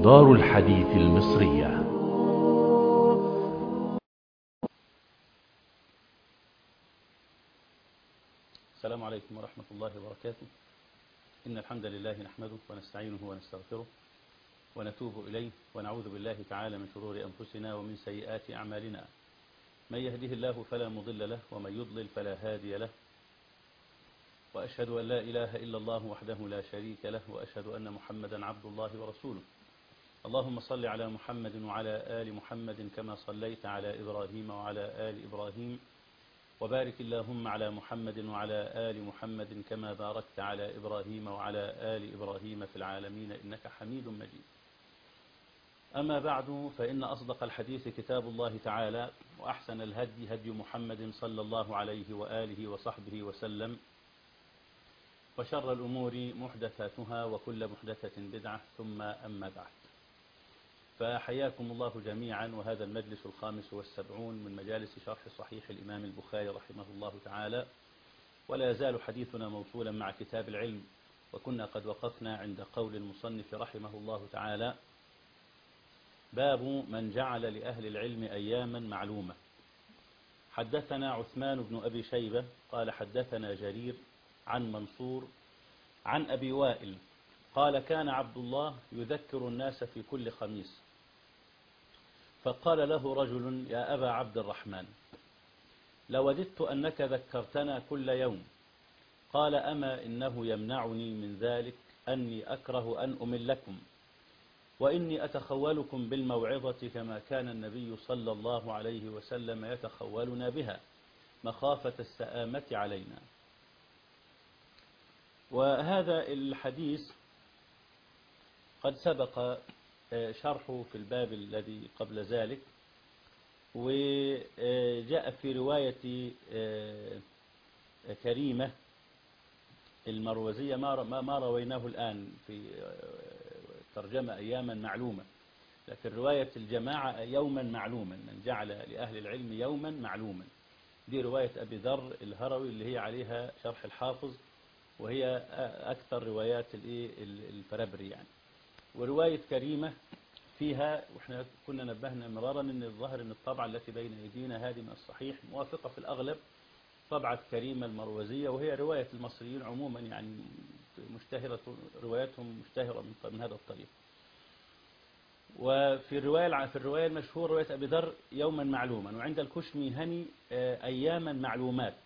دار الحديث المصرية. السلام عليكم ورحمة الله وبركاته. إن الحمد لله نحمده ونستعينه ونستغفره ونتوب إليه ونعوذ بالله تعالى من شرور أنفسنا ومن سيئات أعمالنا. من يهده الله فلا مضل له ومن يضلل فلا هادي له، وأشهد أن لا إله إلا الله وحده لا شريك له، وأشهد أن محمدا عبد الله ورسوله. اللهم صل على محمد وعلى آل محمد كما صليت على إبراهيم وعلى آل إبراهيم، وبارك اللهم على محمد وعلى آل محمد كما باركت على إبراهيم وعلى آل إبراهيم في العالمين إنك حميد مجيد. أما بعد، فإن أصدق الحديث كتاب الله تعالى، وأحسن الهدي هدي محمد صلى الله عليه وآله وصحبه وسلم، وشر الأمور محدثاتها وكل محدثة بدعة، ثم أما بعد. فحياكم الله جميعا، وهذا المجلس 75 من مجالس شرح صحيح الإمام البخاري رحمه الله تعالى، ولا يزال حديثنا موصولا مع كتاب العلم، وكنا قد وقفنا عند قول المصنف رحمه الله تعالى: باب من جعل لأهل العلم أياما معلومة. حدثنا عثمان بن أبي شيبة قال حدثنا جرير عن منصور عن أبي وائل قال: كان عبد الله يذكر الناس في كل خميس، فقال له رجل: يا أبا عبد الرحمن، لوددت أنك ذكرتنا كل يوم. قال: أما إنه يمنعني من ذلك أني أكره أن أملكم، وإني أتخولكم بالموعظة كما كان النبي صلى الله عليه وسلم يتخولنا بها مخافة السآمة علينا. وهذا الحديث قد سبق شرحه في الباب الذي قبل ذلك، وجاء في رواية كريمة المروزية ما رويناه الآن في ترجمة أياما معلومة، لكن رواية الجماعة يوما معلوما، من جعل لأهل العلم يوما معلوما، دي رواية أبي ذر الهروي اللي هي عليها شرح الحافظ، وهي أكثر روايات الفرابري يعني. ورواية كريمة فيها، وإحنا كنا نبهنا مرارا أن الظاهر أن الطبعة التي بين أيدينا هذه من الصحيح موافقة في الأغلب طبعة كريمة المروزية، وهي رواية المصريين عموما يعني مشتهرة، رواياتهم مشتهرة من هذا الطريق. وفي الرواية المشهورة رواية أبي ذر يوما معلوما، وعند الكشميهني أياما معلومات.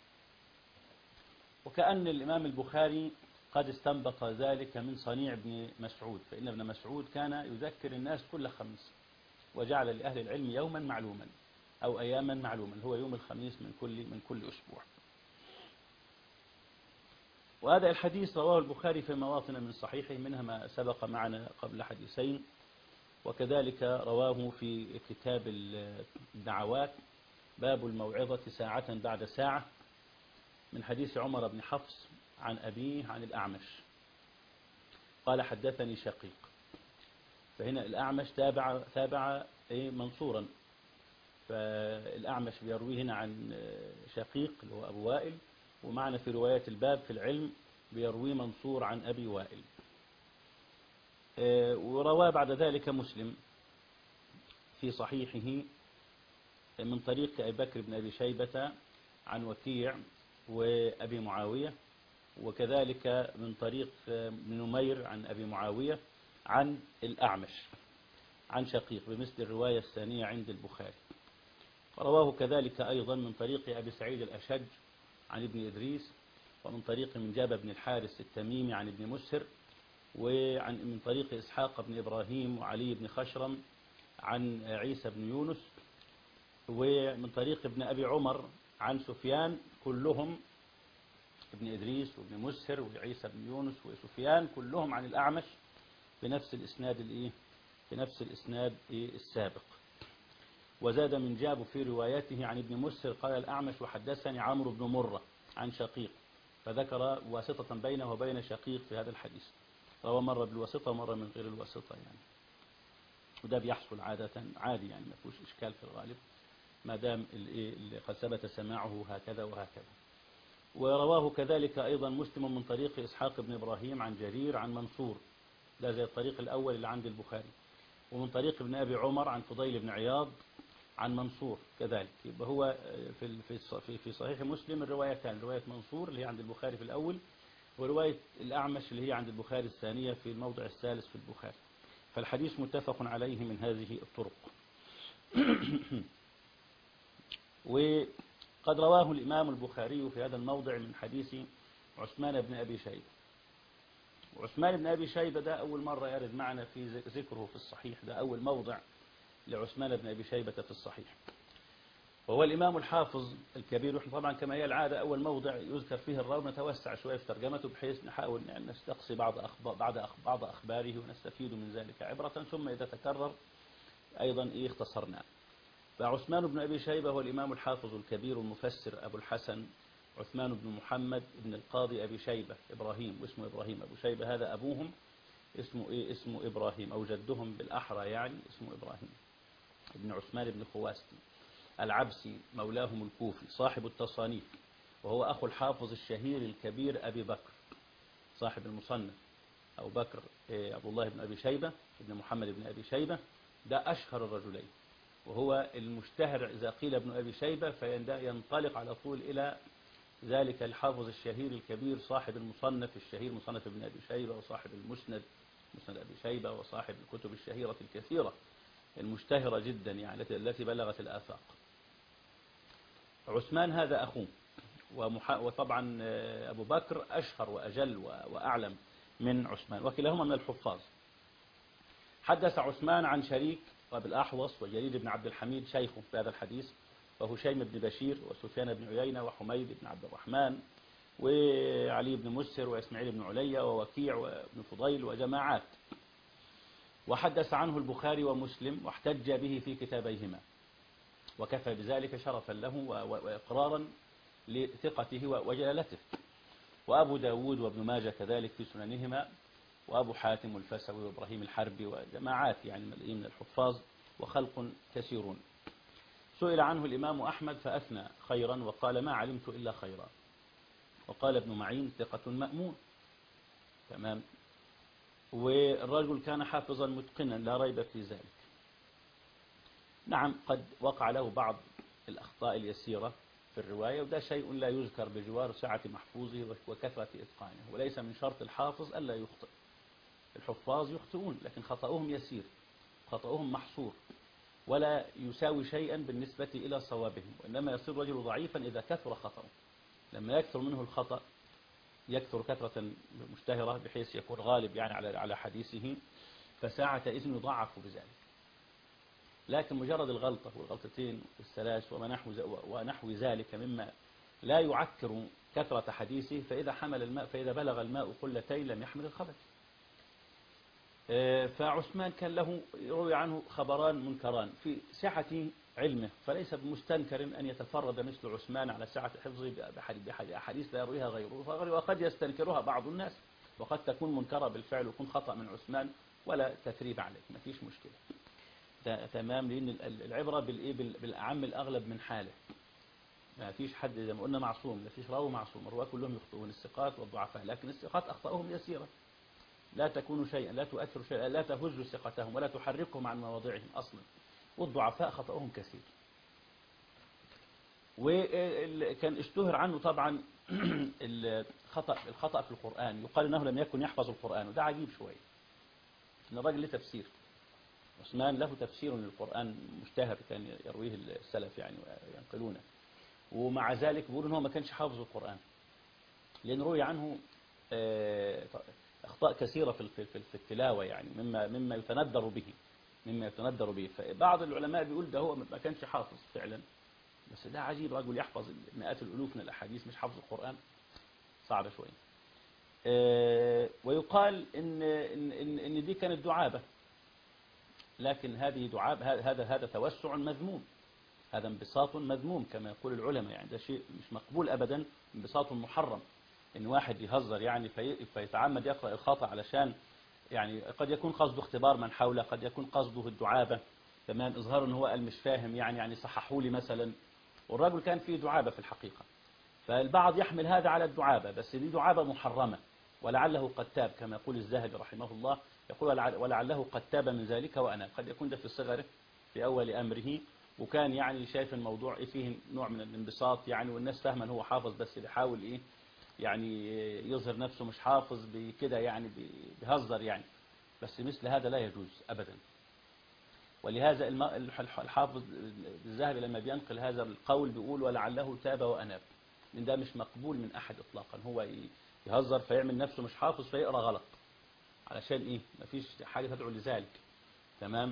وكأن الإمام البخاري قد استنبط ذلك من صنيع ابن مسعود، فإن ابن مسعود كان يذكر الناس كل خميس، وجعل لأهل العلم يوما معلوما أو أياما معلوما، هو يوم الخميس من كل أسبوع. وهذا الحديث رواه البخاري في مواطن من صحيحه، منها ما سبق معنا قبل حديثين، وكذلك رواه في كتاب الدعوات باب الموعظة ساعة بعد ساعة، من حديث عمر بن حفص عن أبيه عن الأعمش قال: حدثني شقيق. فهنا الأعمش تابع منصورا، فالأعمش بيرويه هنا عن شقيق اللي هو أبو وائل، ومعنا في رواية الباب في العلم بيروي منصور عن أبي وائل. ورواه بعد ذلك مسلم في صحيحه من طريق أبي بكر بن أبي شيبة عن وكيع وأبي معاوية، وكذلك من طريق ابن نمير عن أبي معاوية عن الأعمش عن شقيق بمثل الرواية الثانية عند البخاري. رواه كذلك أيضا من طريق أبي سعيد الأشج عن ابن إدريس، ومن طريق من جاب بن الحارث التميمي عن ابن مسهر، ومن طريق إسحاق بن إبراهيم وعلي بن خشرم عن عيسى بن يونس، ومن طريق ابن أبي عمر عن سفيان، كلهم ابن إدريس وابن مسهر وعيسى بن يونس وسفيان كلهم عن الأعمش بنفس الإسناد السابق. وزاد من جاب في روايته عن ابن مسهر قال الأعمش: وحدثني عمرو بن مرة عن شقيق، فذكر واسطة بينه وبين شقيق في هذا الحديث، روى مرة بالواسطة ومرة من غير الواسطة يعني. وده بيحصل عادة عادي يعني، ما فيهوش إشكال في الغالب ما دام اللي قد ثبت سماعه هكذا وهكذا. ورواه كذلك أيضا مسلم من طريق إسحاق بن إبراهيم عن جرير عن منصور ده زي الطريق الأول اللي عند البخاري، ومن طريق ابن أبي عمر عن فضيل بن عياض عن منصور كذلك. يبقى هو في صحيح مسلم الروايتان، رواية منصور اللي هي عند البخاري في الأول، ورواية الأعمش اللي هي عند البخاري الثانية في الموضع الثالث في البخاري. فالحديث متفق عليه من هذه الطرق. وقد رواه الإمام البخاري في هذا الموضع من حديث عثمان بن أبي شيبة. وعثمان بن أبي شيبة ده أول مرة يرد معنا في ذكره في الصحيح، ده أول موضع لعثمان بن أبي شيبة في الصحيح. وهو الإمام الحافظ الكبير، ونحن طبعا كما هي العادة أول موضع يذكر فيه الراوي نتوسع شوية في ترجمته بحيث نحاول أن نستقصي بعض أخباره ونستفيد من ذلك عبرة، ثم إذا تكرر أيضا اختصرنا. فعثمان بن أبي شيبة هو الإمام الحافظ الكبير المفسر أبو الحسن عثمان بن محمد بن القاضي أبي شيبة إبراهيم، واسمه إبراهيم. أبو شيبة هذا أبوهم اسمه إبراهيم، أو جدهم بالأحرى يعني اسمه إبراهيم ابن عثمان بن خواسي العبسي مولاهم الكوفي صاحب التصانيف، وهو أخو الحافظ الشهير الكبير أبي بكر صاحب المصنف. أبو بكر عبد الله بن أبي شيبة ابن محمد بن أبي شيبة ده أشهر الرجلين، وهو المشتهر إذا قيل ابن أبي شيبة فينطلق على طول إلى ذلك الحافظ الشهير الكبير صاحب المصنف الشهير مصنف ابن أبي شيبة، وصاحب المسند مسند أبي شيبة، وصاحب الكتب الشهيرة الكثيرة المشتهرة جدا يعني التي بلغت الآفاق. عثمان هذا أخوه، وطبعا أبو بكر أشهر وأجل وأعلم من عثمان، وكلاهما من الحفاظ. حدث عثمان عن شريك وبالأحوص وجرير بن عبد الحميد شيخه في هذا الحديث، وهشيم بن بشير وسفيان بن عيينة وحميد بن عبد الرحمن وعلي بن مسر وإسماعيل بن عليا ووكيع وابن فضيل وجماعات. وحدث عنه البخاري ومسلم واحتج به في كتابيهما، وكفى بذلك شرفا له وإقرارا لثقته وجلالته. وأبو داود وابن ماجه كذلك في سننهما، وأبو حاتم الفسوي وإبراهيم الحربي وجماعات يعني من الحفاظ وخلق كثيرون. سئل عنه الإمام أحمد فأثنى خيرا وقال ما علمت إلا خيرا. وقال ابن معين ثقة مأمون تمام، والرجل كان حافظا متقنا لا ريب في ذلك. نعم قد وقع له بعض الأخطاء اليسيرة في الرواية، وده شيء لا يذكر بجوار سعة محفوظه وكثرة إتقانه، وليس من شرط الحافظ ألا يخطئ. الحفاظ يخطئون لكن خطأهم يسير، خطأهم محصور ولا يساوي شيئا بالنسبة إلى صوابهم، وإنما يصير رجل ضعيفا إذا كثر خطأه. لما يكثر منه الخطأ يكثر كثرة مشتهرة بحيث يكون غالب يعني على حديثه، فساعة إذن يضعف بذلك. لكن مجرد الغلطة والغلطتين والثلاث ونحو ذلك مما لا يعكر كثرة حديثه، فإذا بلغ الماء قلتين لم يحمل الخبث. فعثمان كان له روي عنه خبران منكران في سعة علمه، فليس بمستنكر أن يتفرد مثل عثمان على سعة حفظه بأحاديث لا يرويها غيره، وقد يستنكرها بعض الناس، وقد تكون منكرة بالفعل ويكون خطأ من عثمان ولا تثريب عليه، ما فيش مشكلة تمام، لأن العبرة بالأعم الأغلب من حاله. ما فيش حد زي ما قلنا معصوم، ما فيش راوي معصوم، الرواة كلهم يخطئون الثقات والضعفاء، لكن الثقات أخطأهم يسيرة لا تكون شيئا، لا تؤثر شيئا، لا تهز ثقتهم ولا تحركهم عن مواضعهم أصلا، والضعفاء خطأهم كثير. وكان اشتهر عنه طبعا الخطأ في القرآن، يقال أنه لم يكن يحفظ القرآن، وده عجيب شوية، إن الراجل له تفسير، عثمان له تفسير للقرآن مشتهر كان يرويه السلف يعني وينقلونه، ومع ذلك بيقولوا أنه ما كانش حافظ القرآن، لأن روي عنه أخطاء كثيرة في التلاوة يعني مما يتندر به. فبعض العلماء بيقول ده هو ما كانش حافظ فعلا، بس ده عجيب، رجل يحفظ مئات الألوف من الأحاديث مش حافظ القرآن، صعب شوية. ويقال إن دي كانت دعابة، لكن هذه دعاب، هذا توسع مذموم، هذا انبساط مذموم كما يقول العلماء، يعني ده شيء مش مقبول أبدا، انبساط محرم، إن واحد يهزر يعني فيتعمد يقرأ الخطأ علشان يعني قد يكون قصده اختبار من حوله، قد يكون قصده الدعابة تمام، إظهار إن هو قال مش فاهم يعني صححوا لي مثلا، والرجل كان فيه دعابة في الحقيقة. فالبعض يحمل هذا على الدعابة، بس دي دعابة محرمة، ولعله قد تاب كما يقول الذهبي رحمه الله، يقول ولعله قد تاب من ذلك وأنا قد يكون ده في صغره في أول أمره، وكان يعني شايف الموضوع فيه نوع من الانبساط يعني، والناس فاهمه ان هو حافظ بس بيحاول ايه يعني يظهر نفسه مش حافظ بكده يعني بيهزر يعني. بس مثل هذا لا يجوز أبدا. ولهذا الحافظ الذهبي لما بينقل هذا القول بيقول ولعله تاب وأناب، من ده مش مقبول من أحد إطلاقا. هو يهزر فيعمل نفسه مش حافظ فيقرأ غلط، علشان إيه؟ مفيش حاجة تدعو لذلك. تمام.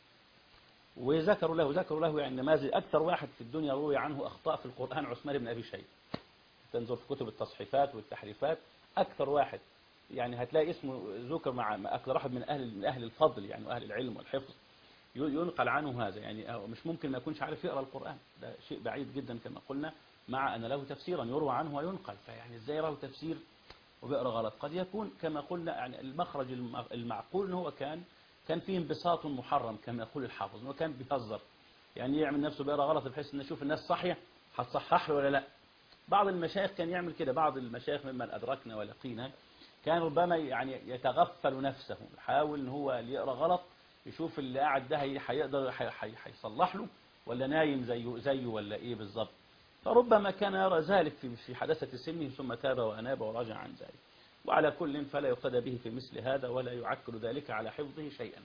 ذكروا له يعني نماذج. أكثر واحد في الدنيا روي عنه أخطاء في القرآن عثمان بن أبي شيبة. تنظر في كتب التصحيفات والتحريفات، أكثر واحد يعني هتلاقي اسمه ذكر مع أكثر واحد من أهل الفضل يعني وأهل العلم والحفظ، ينقل عنه هذا يعني. مش ممكن ما يكونش عارف يقرأ القرآن، ده شيء بعيد جدا كما قلنا، مع أن له تفسيرا يروى عنه وينقل. فيعني إزاي له تفسير وبيقرأ غلط؟ قد يكون كما قلنا يعني المخرج المعقول أنه هو كان فيه انبساط محرم كما يقول الحافظ، أنه كان بيهزر يعني يعمل نفسه بيقرأ غلط بحيث أن نشوف الناس صحية هتصحح له ولا لا. بعض المشايخ كان يعمل كده، بعض المشايخ ممن أدركنا ولقينا كان ربما يعني يتغفل نفسه، يحاول ان هو اللي يقرأ غلط يشوف اللي قاعد ده هيقدر هيصلح له ولا نايم زيه ولا ايه بالظبط. فربما كان يرى ذلك في حداثة سنه ثم تاب وأناب ورجع عن ذلك. وعلى كل فلا يقتدى به في مثل هذا ولا يعكر ذلك على حفظه شيئا.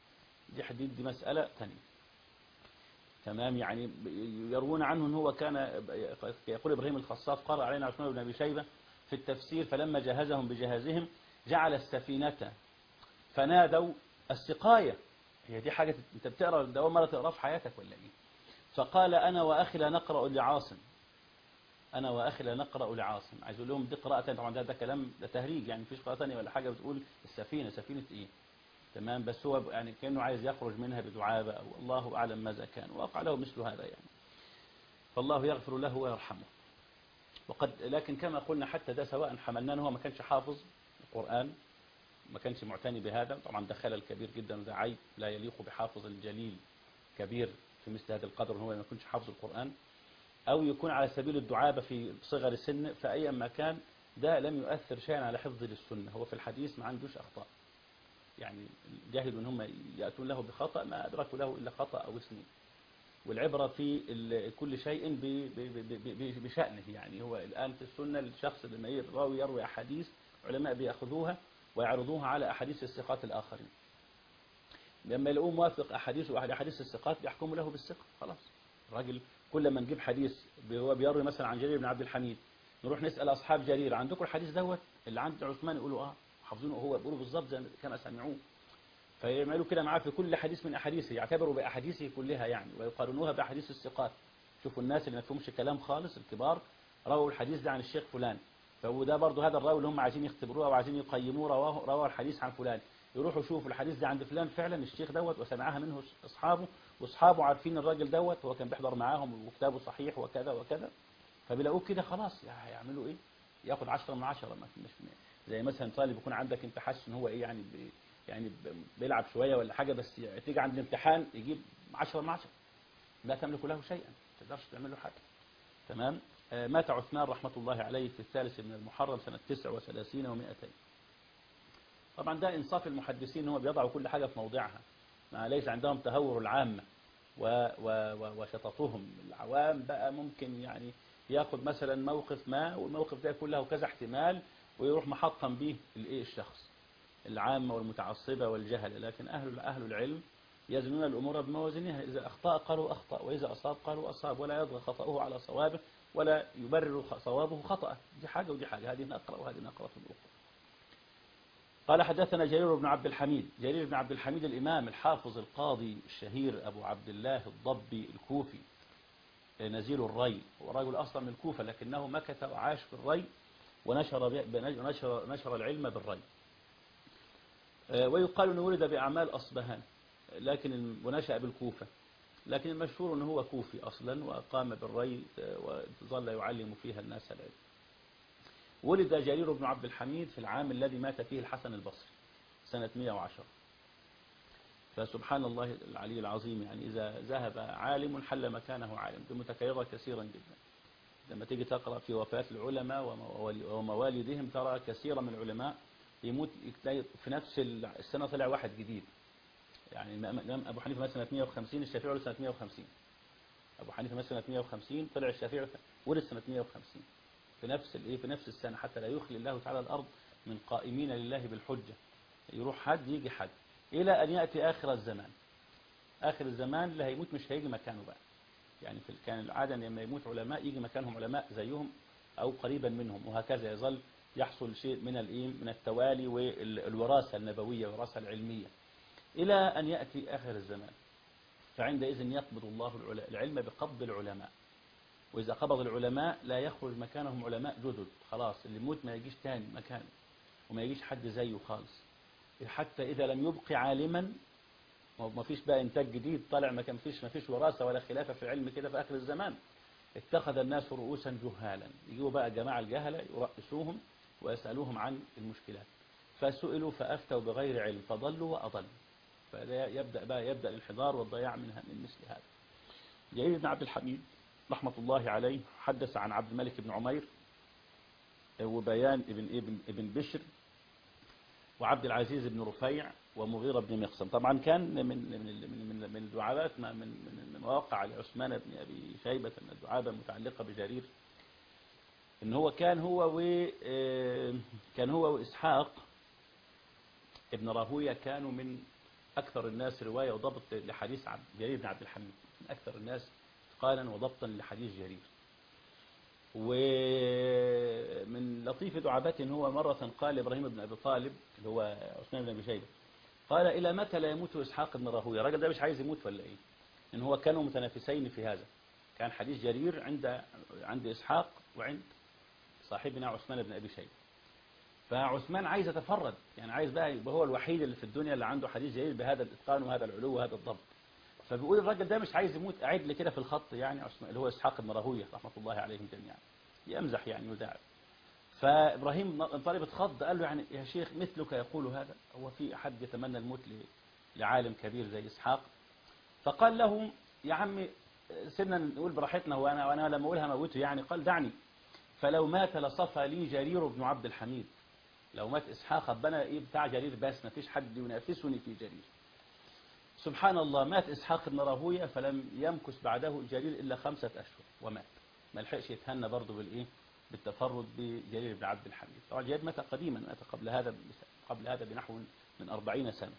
دي مسألة ثانية. تمام. يعني يروون عنه ان هو كان يقول ابراهيم الخصاف قرأ علينا عثمان بن ابي شيبة في التفسير فلما جهزهم بجهازهم جعل السفينة فنادوا السقاية. هي دي حاجة انت بتقرأ ده أول مرة تقرأ في حياتك ولا ايه؟ فقال أنا وأخي لا نقرأ لعاصم، أنا وأخي لا نقرأ لعاصم. عايز أقول لهم دي قراءة طبعا ده كلام ده تهريج يعني، مفيش قراءة ثانية ولا حاجة بتقول السفينة. سفينة ايه؟ تمام. بس هو يعني كأنه عايز يخرج منها بدعابة أو الله أعلم ماذا كان، وقع له مثل هذا يعني. فالله يغفر له ويرحمه. لكن كما قلنا حتى ده سواء حملناه هو ما كانش حافظ القرآن، ما كانش معتني بهذا، طبعا ده خلل كبير جدا وده عيب لا يليق بحافظ الجليل كبير في مثل هذا القدر ان هو ما يكونش حافظ القرآن، أو يكون على سبيل الدعابة في صغر السن. فأي ما كان ده لم يؤثر شيئا على حفظه للسنة. هو في الحديث ما عندوش أخطاء يعني، جاهدوا ان هم يأتون له بخطأ ما أدركوا له إلا خطأ أو اثنين. والعبرة في كل شيء بشأنه يعني. هو الآن في السنة الشخص لما يروي أحاديث علماء بيأخذوها ويعرضوها على أحاديث الثقات الآخرين، لما يلاقوه موافق أحاديث وأحد أحاديث الثقات بيحكموا له بالثقة. خلاص الراجل كل ما نجيب حديث هو بيروي مثلا عن جرير بن عبد الحميد، نروح نسأل أصحاب جرير عندكم الحديث دوت اللي عند عثمان، يقولوا حافظينه وهو بيقولوا بالظبط زي كما سمعوه. فيعملوا كده معاه في كل حديث من أحاديثه، يعتبروا بأحاديثه كلها يعني ويقارنوها بأحاديث الثقات. شوفوا الناس اللي ما فيهمش كلام خالص الكبار رووا الحديث ده عن الشيخ فلان، فهو ده برضه هذا الراوي اللي هم عايزين يختبروه وعايزين يقيموه رواه الحديث عن فلان، يروحوا يشوفوا الحديث ده عند فلان فعلا الشيخ دوت وسمعها منه أصحابه، وأصحابه عارفين الراجل دوت هو كان بيحضر معاهم وكتابه صحيح وكذا وكذا. فبيلاقوه كده خلاص يعني هيعملوا إيه؟ ياخد 10 من 10. مش زي مثلا طالب يكون عندك أنت حاسس إن هو إيه يعني بيلعب شوية ولا حاجة، بس تيجي عند الامتحان يجيب 10 من 10، لا تملك له شيئا، ما تقدرش تعمل له حاجة. تمام. مات عثمان رحمة الله عليه في 3 من المحرم سنة 39 و200. طبعا ده إنصاف المحدثين هم بيضعوا كل حاجة في موضعها، ما ليس عندهم تهور العامة وشططهم. العوام بقى ممكن يعني ياخد مثلا موقف ما والموقف ده يكون له كذا احتمال ويروح محطم به الشخص العامة والمتعصبة والجهل. لكن أهل العلم يزنون الأمور بموازينها، إذا أخطأ قالوا أخطأ وإذا أصاب قالوا أصاب، ولا يضغى خطأه على صوابه ولا يبرر صوابه خطأه. دي حاجة ودي حاجة، هذه نقرأ وهذه نقرأ في الأخرى. قال حدثنا جرير بن عبد الحميد. جرير بن عبد الحميد الإمام الحافظ القاضي الشهير أبو عبد الله الضبي الكوفي نزيل الري، هو رجل أصلا من الكوفة لكنه مكث وعاش في الري ونشر العلم بالري. ويقال أنه ولد بأعمال أصبهان ونشأ بالكوفة، لكن المشهور أنه هو كوفي أصلا وقام بالري وظل يعلم فيها الناس العلم. ولد جرير بن عبد الحميد في العام الذي مات فيه الحسن البصري سنة 110. فسبحان الله العلي العظيم يعني إذا ذهب عالم حل مكانه عالم. دي متكررة كثيرا جدا. لما تيجي تقرأ في وفاة العلماء وموالدهم ترى كثيرا من العلماء يموت تلاقي في نفس السنة طلع واحد جديد. يعني الإمام أبو حنيفة مثلا سنة 150، الشافعي ولد سنة 150. أبو حنيفة مثلا سنة 150، طلع الشافعي ولد سنة 150 في نفس في نفس السنة، حتى لا يخلي الله تعالى الأرض من قائمين لله بالحجة. يروح حد يجي حد إلى أن يأتي آخر الزمان. آخر الزمان اللي هيموت مش هيجي مكانه بقى. يعني كان العادة لما يموت علماء يجي مكانهم علماء زيهم أو قريبا منهم، وهكذا يظل يحصل شيء من التوالي والوراثة النبوية والوراثة العلمية إلى أن يأتي آخر الزمان. فعندئذ يقبض الله العلم بقبض العلماء، وإذا قبض العلماء لا يخرج مكانهم علماء جدد. خلاص اللي يموت ما يجيش تاني مكانه، وما يجيش حد زيه خالص. حتى إذا لم يبقي عالما، ما فيش بقى إنتاج جديد طالع، ما فيش وراثة ولا خلافة في العلم كده في آخر الزمان، اتخذ الناس رؤوسا جهالا. يجيبوا بقى جماعة الجهلة يرأسوهم ويسألوهم عن المشكلات، فسئلوا فأفتوا بغير علم فضلوا وأضلوا. يبدأ الانحدار والضياع من مثل هذا. جرير بن عبد الحميد رحمة الله عليه حدث عن عبد الملك بن عمير وبيان ابن بشر وعبد العزيز بن رفيع ومغيرة بن مقسم. طبعا كان من الدعابات من مواقع لعثمان بن أبي شيبة من الدعابة المتعلقة بجرير، إن هو كان هو وإسحاق ابن راهوية كانوا من أكثر الناس رواية وضبط لحديث جرير بن عبد الحميد، من أكثر الناس قالا وضبطا لحديث جرير. ومن لطيف دعابته هو مرة قال إبراهيم بن أبي طالب اللي هو عثمان بن أبي شيبة، قال إلى متى لا يموت إسحاق بن راهوية؟ الراجل ده مش عايز يموت ولا إيه؟ إن هو كانوا متنافسين في هذا. كان حديث جرير عند إسحاق وعند صاحبنا عثمان بن أبي شيبة، فعثمان عايز يتفرد، يعني عايز بقى يبقى هو الوحيد اللي في الدنيا اللي عنده حديث جرير بهذا الإتقان وهذا العلو وهذا الضبط. فبيقول الراجل ده مش عايز يموت، قاعد لي كده في الخط، يعني عثمان اللي هو إسحاق بن راهوية رحمة الله عليهم جميعا، يمزح يعني يداعب. فإبراهيم طالب اتخض، قال له يعني يا شيخ مثلك يقول هذا؟ هو في أحد يتمنى الموت لعالم كبير زي إسحاق؟ فقال له يا عمي سيبنا نقول براحتنا، وأنا لما أقولها موته يعني. قال دعني، فلو مات لصفى لي جرير بن عبد الحميد. لو مات إسحاق أبنا إيه بتاع جرير، بس ما فيش حد ينافسني في جرير. سبحان الله، مات إسحاق بن راهوية فلم يمكث بعده جرير إلا 5 أشهر ومات. ما لحقش يتهنى برضه بالتفرد بجرير بن عبد الحميد. طبعا جرير مات قديما، مات قبل هذا بنحو من 40 سنة.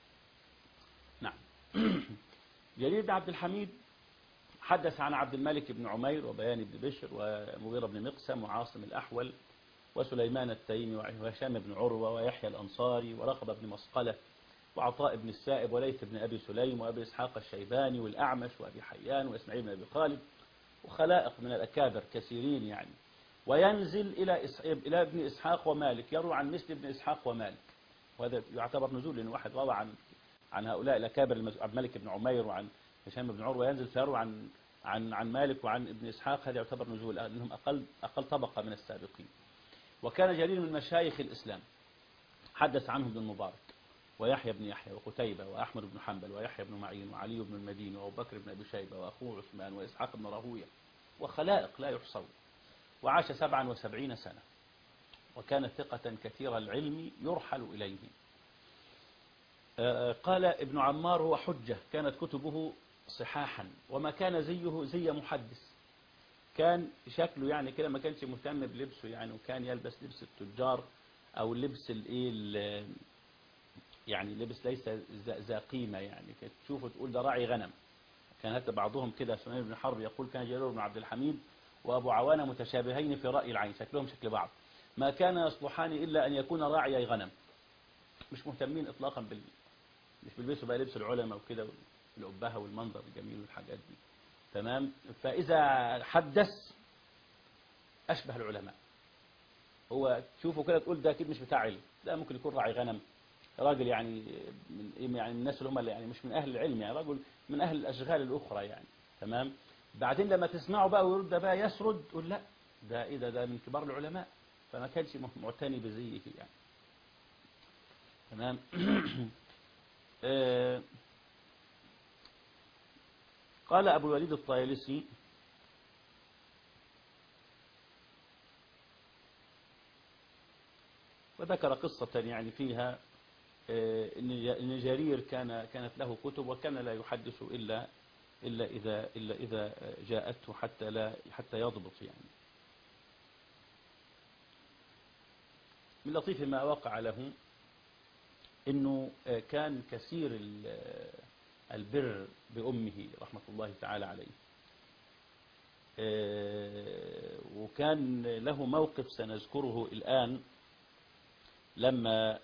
نعم. جرير بن عبد الحميد حدث عن عبد الملك بن عمير وبيان بن بشر ومغيرة بن مقسم وعاصم الأحول وسليمان التيمي وهشام بن عروة ويحيى الأنصاري ورقبة بن مسقلة وعطاء بن السائب وليث بن أبي سليم وأبي إسحاق الشيباني والأعمش وأبي حيان وإسماعيل بن أبي خالد وخلائق من الأكابر كثيرين يعني. وينزل إلى ابن إسحاق ومالك، يروي عن مثل ابن إسحاق ومالك، وهذا يعتبر نزول، لأن واحد روى عن هؤلاء الأكابر عبد الملك بن عمير وعن هشام بن عروة، ينزل فيروي عن مالك وعن ابن إسحاق، هذا يعتبر نزول، لأنهم أقل طبقة من السابقين. وكان جرير من مشايخ الإسلام، حدث عنه ابن المبارك ويحيى بن يحيى وقتيبة وأحمد بن حنبل ويحيى بن معين وعلي بن المديني وأبو بكر بن أبي شيبة وأخوه عثمان وإسحاق بن راهوية وخلائق لا يحصون. وعاش 77 سنة، وكان ثقة كثير العلم يرحل إليه. قال ابن عمار هو حجة، كانت كتبه صحاحا، وما كان زي محدث. كان شكله يعني كده، ما كانش مهتم بلبسه يعني، وكان يلبس لبس التجار أو لبس يعني لبس ليس ذا قيمة يعني، تشوفه تقول ده راعي غنم. كان حتى بعضهم كده، سليمان بن حرب يقول كان جرير بن عبد الحميد وأبو عوانة متشابهين في رأي العين، شكلهم شكل بعض، ما كان يصلحان إلا أن يكون راعي غنم. مش مهتمين إطلاقا مش بيلبسوا بقى لبس العلماء وكده والأبهة والمنظر الجميل والحاجات دي. تمام. فإذا حدث أشبه العلماء، هو تشوفه كده تقول ده أكيد مش بتاع علم، ده ممكن يكون راعي غنم، راجل يعني من الناس اللي هم يعني مش من أهل العلم، يعني رجل من أهل الأشغال الأخرى يعني. تمام. بعدين لما تسمعه بقى ويرد بقى يسرد، تقول لا ده إيه ده من كبار العلماء، فما كانش معتني بزيه يعني. تمام. قال أبو الوليد الطيالسي وذكر قصة يعني فيها إن جرير كانت له كتب، وكان لا يحدث إلا إذا جاءته حتى يضبط يعني. من لطيف ما وقع له إنه كان كثير البر بأمه رحمة الله تعالى عليه، وكان له موقف سنذكره الآن لما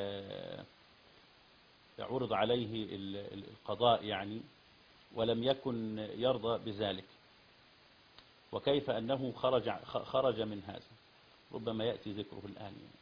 عرض عليه القضاء يعني، ولم يكن يرضى بذلك، وكيف أنه خرج من هذا، ربما يأتي ذكره الآن يعني.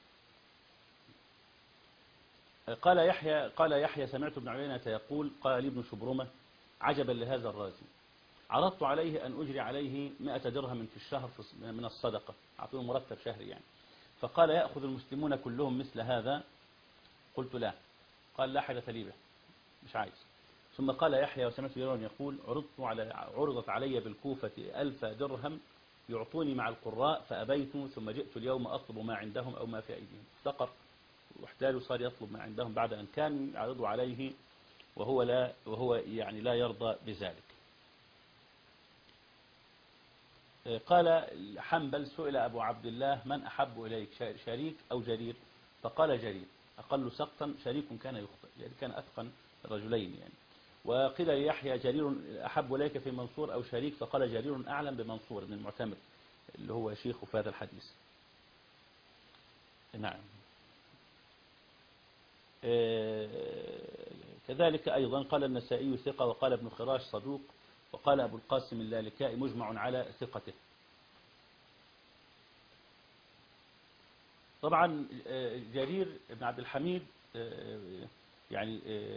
قال يحيى سمعت ابن عيينة يقول قال لي ابن شبرمة عجبا لهذا الرازي، عرضت عليه أن أجري عليه 100 درهم في الشهر من الصدقة، أعطيه مرتب شهري يعني، فقال يأخذ المسلمون كلهم مثل هذا؟ قلت لا. قال لا حاجة لي به، مش عايز. ثم قال يحيى وسمعت جريرا يقول عرضت علي بالكوفة 1000 درهم يعطوني مع القراء فأبيت، ثم جئت اليوم أطلب ما عندهم أو ما في أيديهم، افتقر واحتاج صار يطلب ما عندهم بعد أن كان يعرض عليه وهو يعني لا يرضى بذلك. قال حنبل سئل أبو عبد الله من أحب إليك شريك أو جرير؟ فقال جرير أقل سقطا، شريك كان يخطئ يعني كان أتقن الرجلين يعني. وقيل ليحيى جرير أحب إليك في منصور أو شريك؟ فقال جرير أعلم بمنصور بن المعتمر اللي هو شيخ في هذا الحديث. نعم. كذلك أيضا قال النسائي ثقة، وقال ابن خراش صدوق، وقال أبو القاسم اللالكائي مجمع على ثقته. طبعا جرير بن عبد الحميد يعني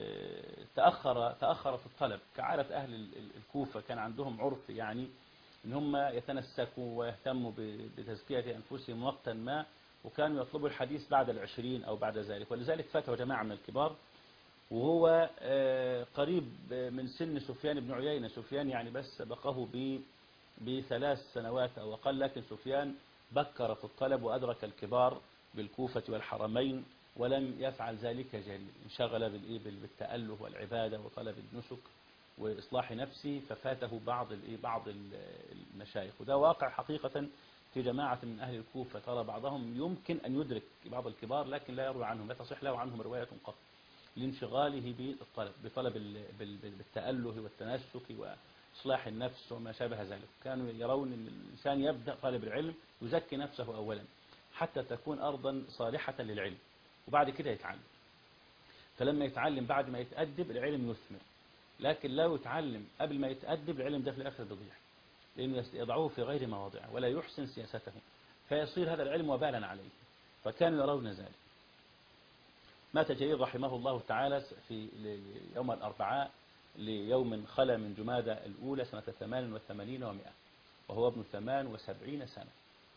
تأخر في الطلب كعادة أهل الكوفة، كان عندهم عرف يعني إن هم يتنسكوا ويهتموا بتزكية أنفسهم وقتا ما، وكانوا يطلبوا الحديث بعد 20 أو بعد ذلك، ولذلك فاته جماعة من الكبار، وهو قريب من سن سفيان بن عيينة. سفيان يعني بس سبقه ب3 سنوات أو أقل، لكن سفيان بكر في الطلب وأدرك الكبار بالكوفة والحرمين، ولم يفعل ذلك جرير، انشغل بالتأله والعبادة وطلب النسك وإصلاح نفسه، ففاته بعض المشايخ. وده واقع حقيقة في جماعة من أهل الكوفة، ترى بعضهم يمكن أن يدرك بعض الكبار لكن لا يروي عنهم، لا تصح له عنهم رواية قط، لانشغاله بطلب بالتأله والتنسك وإصلاح النفس وما شابه ذلك. كانوا يرون أن الإنسان يبدأ طالب العلم يزكي نفسه أولا حتى تكون أرضا صالحة للعلم، وبعد كده يتعلم. فلما يتعلم بعد ما يتأدب العلم يثمر، لكن لو يتعلم قبل ما يتأدب العلم ده في الآخر بيضيع، لأنه يضعوه في غير مواضعه ولا يحسن سياسته، فيصير هذا العلم وبالا عليه. فكانوا يرون ذلك. مات جرير رحمه الله تعالى في يوم الأربعاء ليوم خلا من جمادى الأولى سنة 88 و100، وهو ابن 78 سنة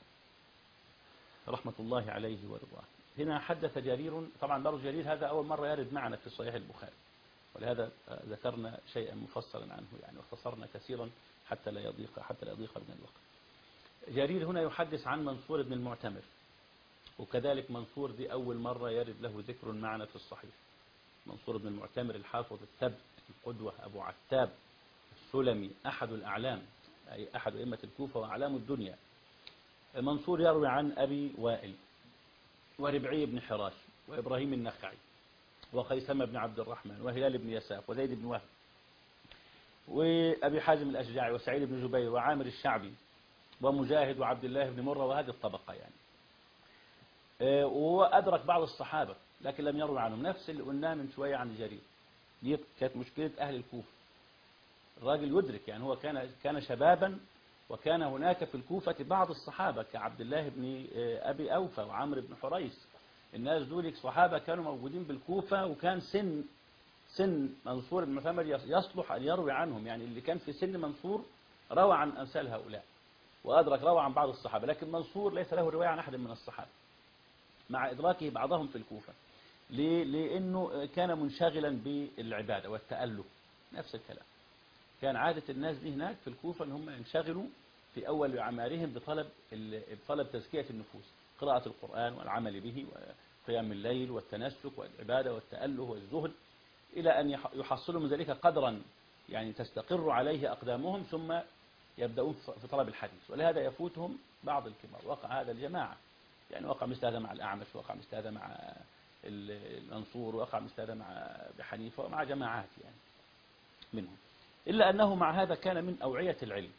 رحمة الله عليه ورضاه. هنا حدث جرير، طبعا برضو جرير هذا أول مرة يرد معنا في صحيح البخاري، ولهذا ذكرنا شيئا مفصلا عنه يعني، واختصرنا كثيرا حتى لا يضيق بنا الوقت. جرير هنا يحدث عن منصور بن المعتمر، وكذلك منصور دي أول مرة يرد له ذكر معنا في الصحيح. منصور بن المعتمر الحافظ الثبت القدوة أبو عتاب السلمي أحد الأعلام، أي أحد أئمة الكوفة وأعلام الدنيا. منصور يروي عن أبي وائل وربعي بن حراش وإبراهيم النخعي وخيثمة بن عبد الرحمن وهلال بن يساف وزيد بن وهب وأبي حازم الأشجعي وسعيد بن جبير وعامر الشعبي ومجاهد وعبد الله بن مرة، وهذه الطبقة يعني. وهو أدرك بعض الصحابة لكن لم يروي عنهم، نفس اللي قلناه من شوية عن جرير. دي كانت مشكلة أهل الكوفة، الراجل يدرك يعني، هو كان شبابا، وكان هناك في الكوفة بعض الصحابة كعبد الله بن أبي أوفى وعمرو بن حريث، الناس دول صحابة كانوا موجودين بالكوفة، وكان سن منصور بن المعتمر يصلح أن يروي عنهم، يعني اللي كان في سن منصور روى عن أمثال هؤلاء وأدرك روى عن بعض الصحابة، لكن منصور ليس له رواية عن أحد من الصحابة مع إدراكه بعضهم في الكوفة. لأنه كان منشغلا بالعبادة والتأله، نفس الكلام. كان عادة الناس دي هناك في الكوفة أن هم ينشغلوا في أول أعمارهم بطلب تزكية النفوس، قراءة القرآن والعمل به وقيام الليل والتنسك والعبادة والتأله والزهد، إلى أن يحصلوا من ذلك قدرا يعني تستقر عليه أقدامهم، ثم يبدأون في طلب الحديث. ولهذا يفوتهم بعض الكبار. وقع هذا الجماعة، يعني وقع مثل هذا مع الأعمش، وقع مثل هذا مع المنصور، وقع مثل هذا مع أبي حنيفة، ومع جماعات يعني منهم. إلا أنه مع هذا كان من أوعية العلم،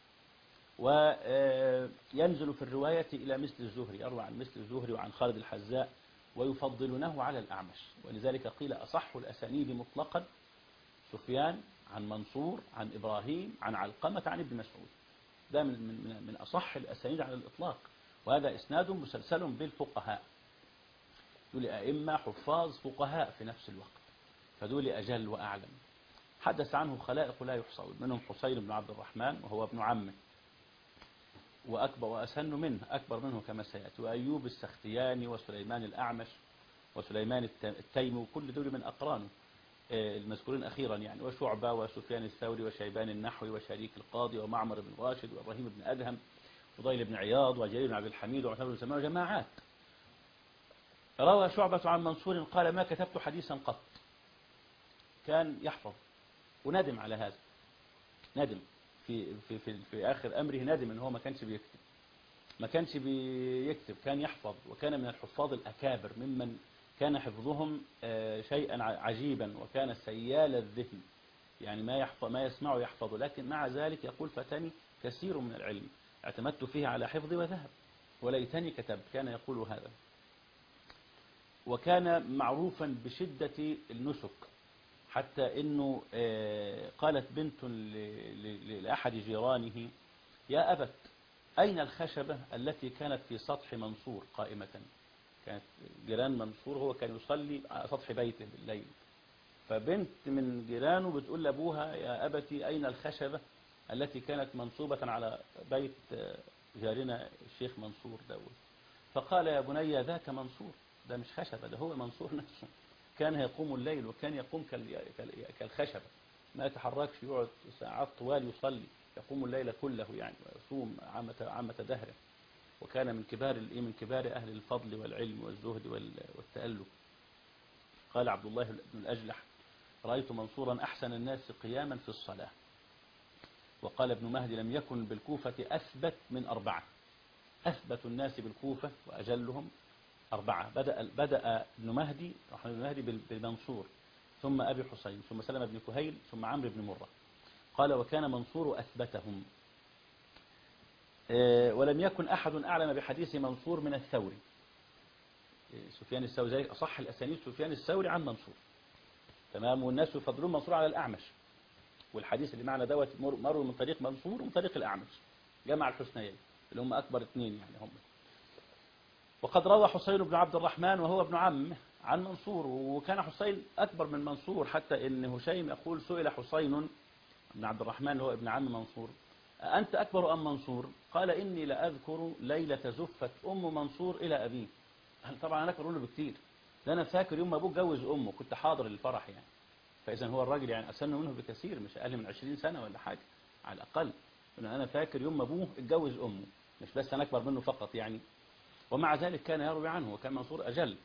وينزل في الرواية إلى مثل الزهري، يروى عن مثل الزهري وعن خالد الحذاء، ويفضلونه على الأعمش. ولذلك قيل أصح الأسانيد مطلقا سفيان عن منصور عن إبراهيم عن علقمة عن ابن مسعود. ده من أصح الأسانيد على الإطلاق، وهذا إسناد مسلسل بالفقهاء، دول أئمة حفاظ فقهاء في نفس الوقت، فدول أجل وأعلم. حدث عنه خلائق لا يحصون، منهم حسين بن عبد الرحمن وهو ابن عمه وأكبر وأسن منه، أكبر منه كما سيأتي، وأيوب السختياني وسليمان الأعمش وسليمان التيمي، وكل دول من أقرانه المذكورين أخيرا يعني، وشعبة وسفيان الثوري وشيبان النحوي وشريك القاضي ومعمر بن راشد وإبراهيم بن أدهم وفضيل بن عياض وجرير بن عبد الحميد وعثمان بن سلمان وجماعات. روى شعبة عن منصور قال: ما كتبت حديثا قط. كان يحفظ وندم على هذا، ندم في آخر أمره، ندم إن هو ما كانش بيكتب، كان يحفظ، وكان من الحفاظ الأكابر ممن كان حفظهم شيئا عجيبا، وكان سيال الذهن، يعني ما يسمع يحفظ. لكن مع ذلك يقول: فاتني كثير من العلم اعتمدت فيه على حفظي وذهب وليتني كتبت. كان يقول هذا. وكان معروفا بشدة النسك، حتى إنه قالت بنت لأحد جيرانه: يا أبت، أين الخشبة التي كانت في سطح منصور قائمة؟ كانت جيران منصور، هو كان يصلي على سطح بيته بالليل، فبنت من جيرانه بتقول لأبوها: يا أبتي، أين الخشبة التي كانت منصوبة على بيت جارنا الشيخ منصور داود؟ فقال: يا بني، ذاك منصور، ده مش خشبة، ده هو منصور نفسه، كان يقوم الليل وكان يقوم كالخشبة، ما يتحركش، يقعد ساعات طوال يصلي، يقوم الليل كله يعني، ويصوم عامة دهره، وكان من كبار أهل الفضل والعلم والزهد والتألف. قال عبد الله بن الأجلح: رأيت منصورا أحسن الناس قياما في الصلاة. وقال ابن مهدي: لم يكن بالكوفة أثبت من 4، أثبت الناس بالكوفة وأجلهم 4. بدأ ابن مهدي رحمه الله بمنصور، ثم أبي حسين، ثم سلمة بن كهيل، ثم عمرو بن مرة. قال: وكان منصور أثبتهم. ولم يكن أحد أعلم بحديث منصور من الثوري. سفيان الثوري زي أصح الأسانيد سفيان الثوري عن منصور، تمام. والناس يفضلون منصور على الأعمش، والحديث اللي معنا دوت مروا من طريق منصور ومن طريق الأعمش، جمع الحسنيين اللي هم أكبر 2 يعني هم. وقد روى حسين بن عبد الرحمن وهو ابن عم عن منصور، وكان حسين أكبر من منصور، حتى إن هشيم يقول: سئل حسين بن عبد الرحمن هو ابن عم منصور: أنت أكبر أم منصور؟ قال: إني لأذكر ليلة زفت أم منصور إلى أبيه. طبعا أنا أكبر منه بكتير، ده أنا فاكر يوم ما أبوه جوز أمه كنت حاضر الفرح يعني. فإذا هو الراجل يعني أسن منه بكثير، مش أقل من 20 سنة ولا حاجة على الأقل. أنا فاكر يوم ما أبوه اتجوز أمه، مش بس أنا أكبر منه فقط يعني. ومع ذلك كان يروي عنه، وكان منصور أجل.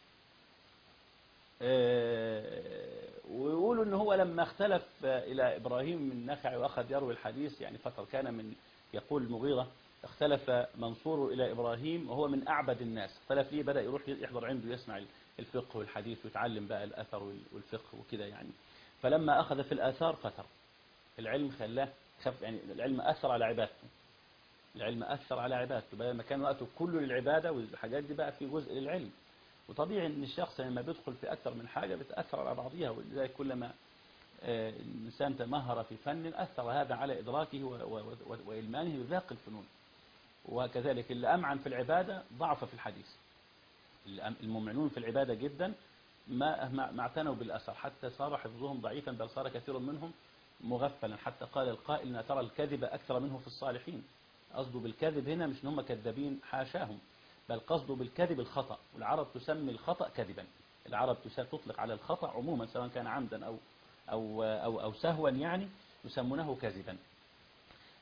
ويقولوا إن هو لما اختلف إلى إبراهيم من النخعي وأخذ يروي الحديث يعني فترة، كان من، يقول المغيرة: اختلف منصور إلى إبراهيم وهو من أعبد الناس، اختلف ليه، بدأ يروح يحضر عنده يسمع الفقه والحديث ويتعلم بقى الأثر والفقه وكده يعني. فلما أخذ في الآثار فتر، العلم خلاه خف يعني، العلم أثر على عبادته، العلم أثر على عبادته، بدل ما كان وقته كله للعبادة والحاجات دي بقى في جزء للعلم. وطبيعي ان الشخص لما بيدخل في اكثر من حاجة بتأثر على بعضها، ولذلك كلما الانسان تمهر في فن اثر هذا على ادراكه والمانه بباقي الفنون. وكذلك اللي امعن في العبادة ضعف في الحديث. الممعنون في العبادة جدا ما اعتنوا بالاثر، حتى صار حفظهم ضعيفا، بل صار كثير منهم مغفلا. حتى قال القائل: لا ترى الكذب اكثر منه في الصالحين. قصده بالكذب هنا مش ان هم كذابين، حاشاهم، بل قصده بالكذب الخطأ. والعرب تسمي الخطأ كذبا، العرب تطلق على الخطأ عموما سواء كان عمدا أو سهوا يعني، يسمونه كذبا.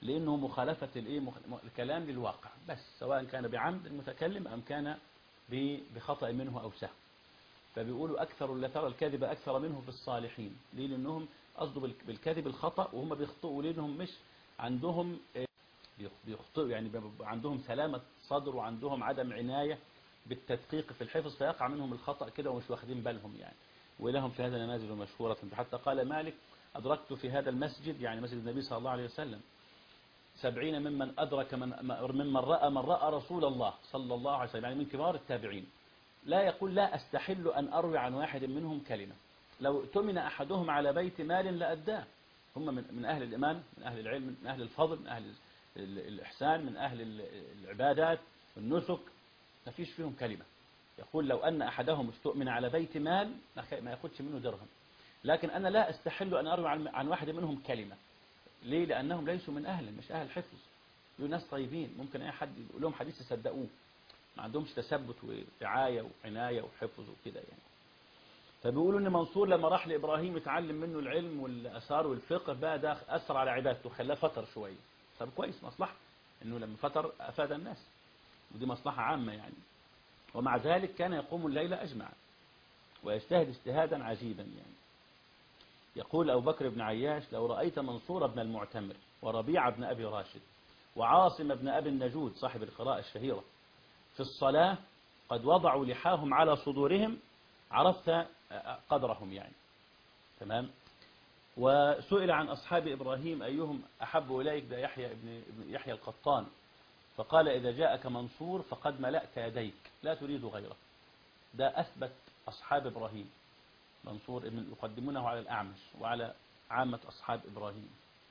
لأنه مخالفة الكلام للواقع بس، سواء كان بعمد المتكلم أم كان بخطأ منه أو سهو. فبيقولوا أكثر لا ترى الكذب أكثر منه في الصالحين. ليه؟ لأنهم قصدوا بالكذب الخطأ، وهم بيخطئوا لأنهم مش عندهم بيخطئوا، يعني عندهم سلامة صدر وعندهم عدم عناية بالتدقيق في الحفظ، فيقع منهم الخطأ كده ومش واخدين بالهم يعني. ولهم في هذا نماذج مشهورة، حتى قال مالك: أدركت في هذا المسجد، يعني مسجد النبي صلى الله عليه وسلم، 70 ممن أدرك ممن رأى رسول الله صلى الله عليه وسلم، يعني من كبار التابعين، لا يقول لا أستحل أن أروي عن واحد منهم كلمة، لو اؤتمن أحدهم على بيت مال لأداه. هم من أهل الإيمان، من أهل العلم، من أهل الفضل، من أهل الإحسان، من أهل العبادات والنسك، ما فيش فيهم كلمة. يقول لو أن أحدهم استؤمن على بيت مال ما ياخدش منه درهم، لكن أنا لا أستحل أن أروي عن واحد منهم كلمة. ليه؟ لأنهم ليسوا من أهل، مش أهل حفظ، دول ناس طيبين، ممكن أي حد يقول لهم حديث يصدقوه، ما عندهمش تثبت ورعاية وعناية وحفظ وكده يعني. فبيقولوا ان منصور لما راح لإبراهيم يتعلم منه العلم والأثار والفقه، بقى ده أثر على عبادته وخلاه فتر شوية. طب كويس، مصلحة انه لما فتر أفاد الناس، ودي مصلحة عامة يعني. ومع ذلك كان يقوم الليل أجمع ويجتهد اجتهادا عجيبا يعني. يقول أبو بكر بن عياش: لو رأيت منصور بن المعتمر وربيع بن أبي راشد وعاصم بن أبي النجود صاحب القراءة الشهيرة في الصلاة قد وضعوا لحاهم على صدورهم، عرفت قدرهم يعني. تمام. وسئل عن أصحاب إبراهيم أيهم أحب إليك، ده يحيى القطان، فقال: إذا جاءك منصور فقد ملأت يديك لا تريد غيره. ده أثبت أصحاب إبراهيم، منصور يقدمونه على الأعمش وعلى عامة أصحاب إبراهيم.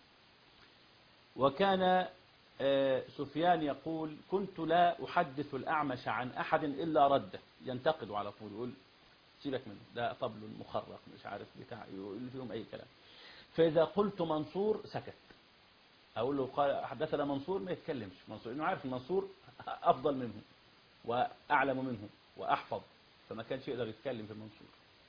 وكان سفيان يقول: كنت لا أحدث الأعمش عن أحد إلا رده، ينتقد على طول، يقول سيبك منه، ده طبل مخرق مش عارف بتاع، يقول فيهم أي كلام. فإذا قلت منصور سكت، أقول له قال حدثنا منصور، ما يتكلمش منصور، إنه عارف المنصور أفضل منه وأعلم منه وأحفظ، فما كانش يقدر يتكلم في المنصور.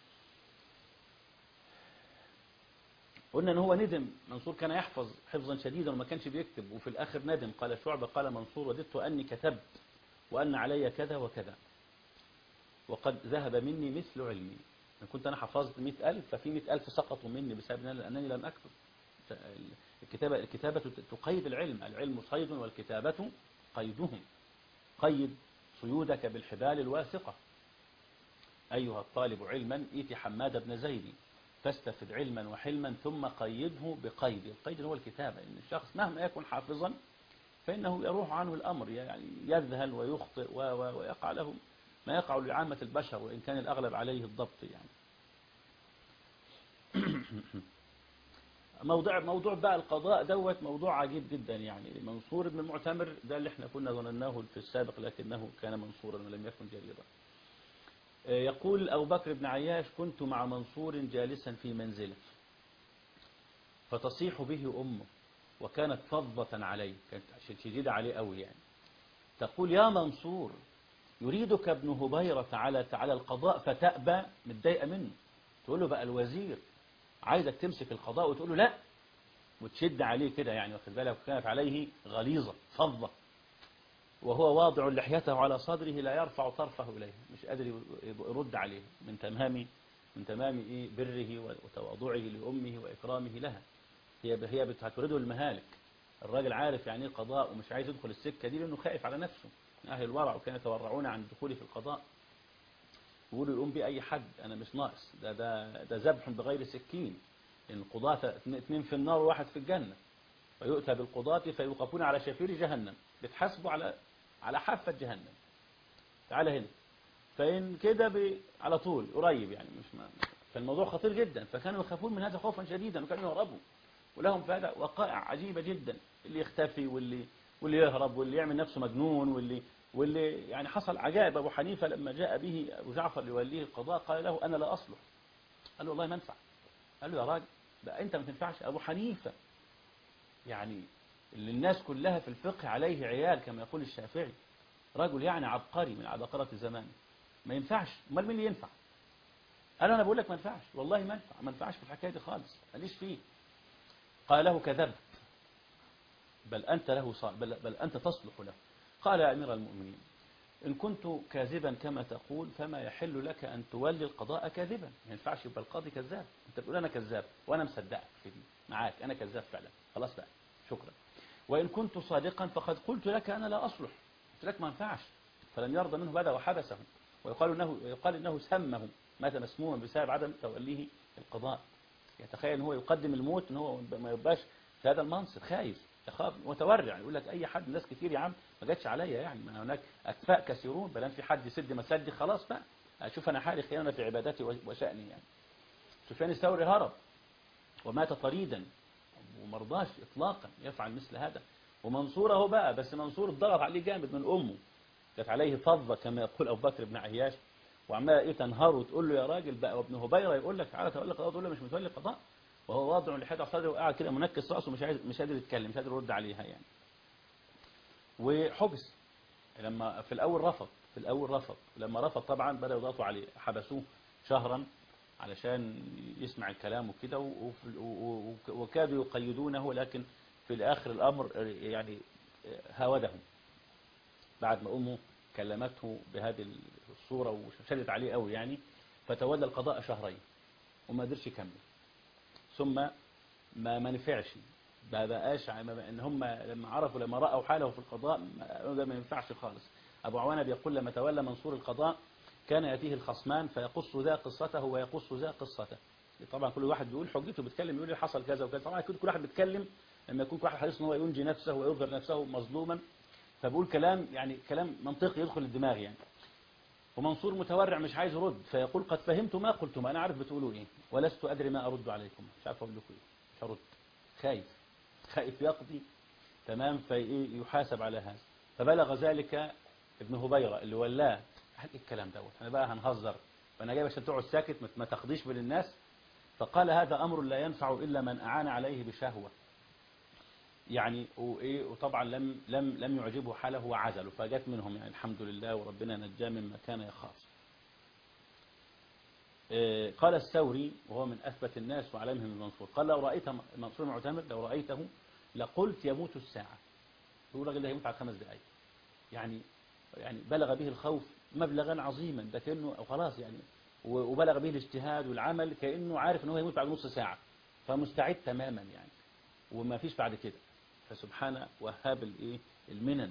قلنا ان هو ندم، منصور كان يحفظ حفظا شديدا وما كانش بيكتب، وفي الاخر ندم. قال شعبة: قال منصور: وددت اني كتبت وان علي كذا وكذا، وقد ذهب مني مثل علمي. ان كنت انا حفظت 100,000 ففي 100,000 سقطوا مني بسبب انني لم اكتب. الكتابة تقيد العلم، العلم صيد والكتابة قيدهم. قيد صيودك بالحبال الواثقة. ايها الطالب علما ائت حماد بن زيد فاستفد علما وحلما ثم قيده بقيد. القيد هو الكتابة، إن الشخص مهما يكن حافظا فإنه يروح عنه الأمر، يعني يذهل ويخطئ ويقع له ما يقع لعامة البشر، وإن كان الأغلب عليه الضبط يعني. موضوع بقى القضاء دوت موضوع عجيب جدا يعني. منصور بن المعتمر ده اللي احنا كنا ظنناه في السابق، لكنه كان منصورا ولم يكن جريرا. يقول أبو بكر بن عياش: كنت مع منصور جالسا في منزله فتصيح به أمه، وكانت فظة عليه، كانت شديدة عليه قوي يعني. تقول: يا منصور، يريدك ابن هبيرة على القضاء فتأبى، متضايقة منه. تقول له: بقى الوزير عايزك تمسك القضاء، وتقول له لا، وتشد عليه كده يعني، واخد بالك. كانت عليه غليظة فظة، وهو واضع لحيته على صدره لا يرفع طرفه إليه، مش قادر يرد عليه من تمام بره وتواضعه لأمه وإكرامه لها. هي بتريده المهالك. الراجل عارف يعني ايه قضاء ومش عايز يدخل السكة دي لأنه خائف على نفسه. من أهل الورع وكانوا يتورعون عن الدخول في القضاء، يقولوا يقوم بأي حد، أنا مش ناقص، ده ذبح بغير سكين. إن القضاة 2 في النار وواحد في الجنة، ويؤتى بالقضاة فيوقفون على شفير جهنم، بتحاسبوا على حافة جهنم. تعال هنا، فإن كده على طول قريب يعني، فالموضوع خطير جدا. فكانوا يخافون من هذا خوفا شديدا وكانوا يهربوا، ولهم في هذا وقائع عجيبة جدا، اللي يختفي واللي يهرب واللي يعمل نفسه مجنون واللي يعني حصل عجائب. أبو حنيفة لما جاء به أبو جعفر ليوليه القضاء قال له: أنا لا أصلح. قال له: والله ما أنفع. قال له: يا راجل، بقى أنت ما تنفعش؟ أبو حنيفة يعني اللي الناس كلها في الفقه عليه عيال كما يقول الشافعي، رجل يعني عبقري من عبقرة زمانه، ما ينفعش. امال مين اللي ينفع؟ قال له: أنا بقول لك ما ينفعش، والله ما ينفعش في الحكاية دي خالص، ماليش فيه. قال له: كذبت. بل أنت له بل أنت تصلح له. قال يا أمير المؤمنين إن كنت كاذبا كما تقول فما يحل لك أن تولي القضاء كاذبا. ما ينفعش يبقى القاضي كذاب. أنت بتقول أنا كذاب وأنا مصدقك في دي معاك، أنا كذاب فعلا، خلاص بقى شكرا. وإن كنت صادقا فقد قلت لك أنا لا أصلح، قلت لك ما ينفعش. فلم يرضى منه بدأ وحبسه، ويقال إنه سمه، مات مسموما بسبب عدم توليه القضاء. يتخيل ان هو يقدم الموت، ان هو ما يبقاش في هذا المنصب، خايف يخاف متورع، يقول لك اي حد، ناس كتير يا عم ما جاتش عليا يعني، ما هناك اكفاء كثيرون، بل في حد يسد مسدي خلاص بقى اشوف انا حالي خيانه في عبادتي وشاني يعني. سفيان الثوري هرب ومات طريدا ومرضاش اطلاقا يفعل مثل هذا. ومنصور اهو بقى، بس منصور اتضغط عليه جامد من امه، كانت عليه فضه كما يقول ابو بكر بن عياش، وعماله ايه تنهار وتقول له يا راجل بقى. وابن هبيره يقول لك تعالى تولي قضاء، تقول له مش متولي قضاء، وهو واضع لحيته صدره وقاعد كده منكس راسه، مش قادر يتكلم، مش قادر يرد عليها يعني. وحبس لما في الاول رفض، لما رفض طبعا بدأوا يضغطوا عليه، حبسوه شهرا علشان يسمع الكلام وكده، وكادوا يقيدونه، لكن في الاخر الامر يعني هاودهم بعد ما امه كلمته بهذه الصورة وشدت عليه قوي يعني، فتولى القضاء شهرين وما قدرش يكمل. ثم ما نفعش، ما بقاش ان هم لما عرفوا، لما رأوا حاله في القضاء ده ما ينفعش خالص. ابو عوانة بيقول لما تولى منصور القضاء كان يأتيه الخصمان فيقص ذا قصته ويقص ذا قصته. طبعا كل واحد بيقول حجته، بيتكلم يقول لي حصل كذا وكذا، طبعا كل واحد بيتكلم لما يكون كل واحد حريص ان هو ينجي نفسه ويظهر نفسه مظلوما، فبقول كلام يعني كلام منطقي يدخل الدماغ يعني. ومنصور متورع مش عايز يرد، فيقول قد فهمت ما قلتم، انا عارف بتقولوا ايه ولست ادري ما ارد عليكم، مش عارف اقول لكم ايه، مش هرد، خايف يقضي تمام فيحاسب على هذا. فبلغ ذلك ابن هبيرة اللي ولاه، قال ايه الكلام دوت، انا بقى هنهزر فانا جاي عشان تقعد ساكت ما تقضيش بين الناس. فقال هذا امر لا ينفع الا من اعان عليه بشهوه يعني، وطبعا لم يعجبه حاله وعزله، فجت منهم يعني الحمد لله، وربنا نجاه مما كان يخاف. قال الثوري وهو من أثبت الناس وعلمهم المنصور، قال لو رأيت منصور معتمر لو رأيته لقلت يموت الساعة، يقول الراجل ده يموت على 5 دقائق يعني بلغ به الخوف مبلغا عظيما، ده كأنه خلاص يعني، وبلغ به الاجتهاد والعمل كأنه عارف أنه يموت بعد نص ساعة، فمستعد تماما يعني، وما فيش بعد كده. فسبحان وهاب المنن.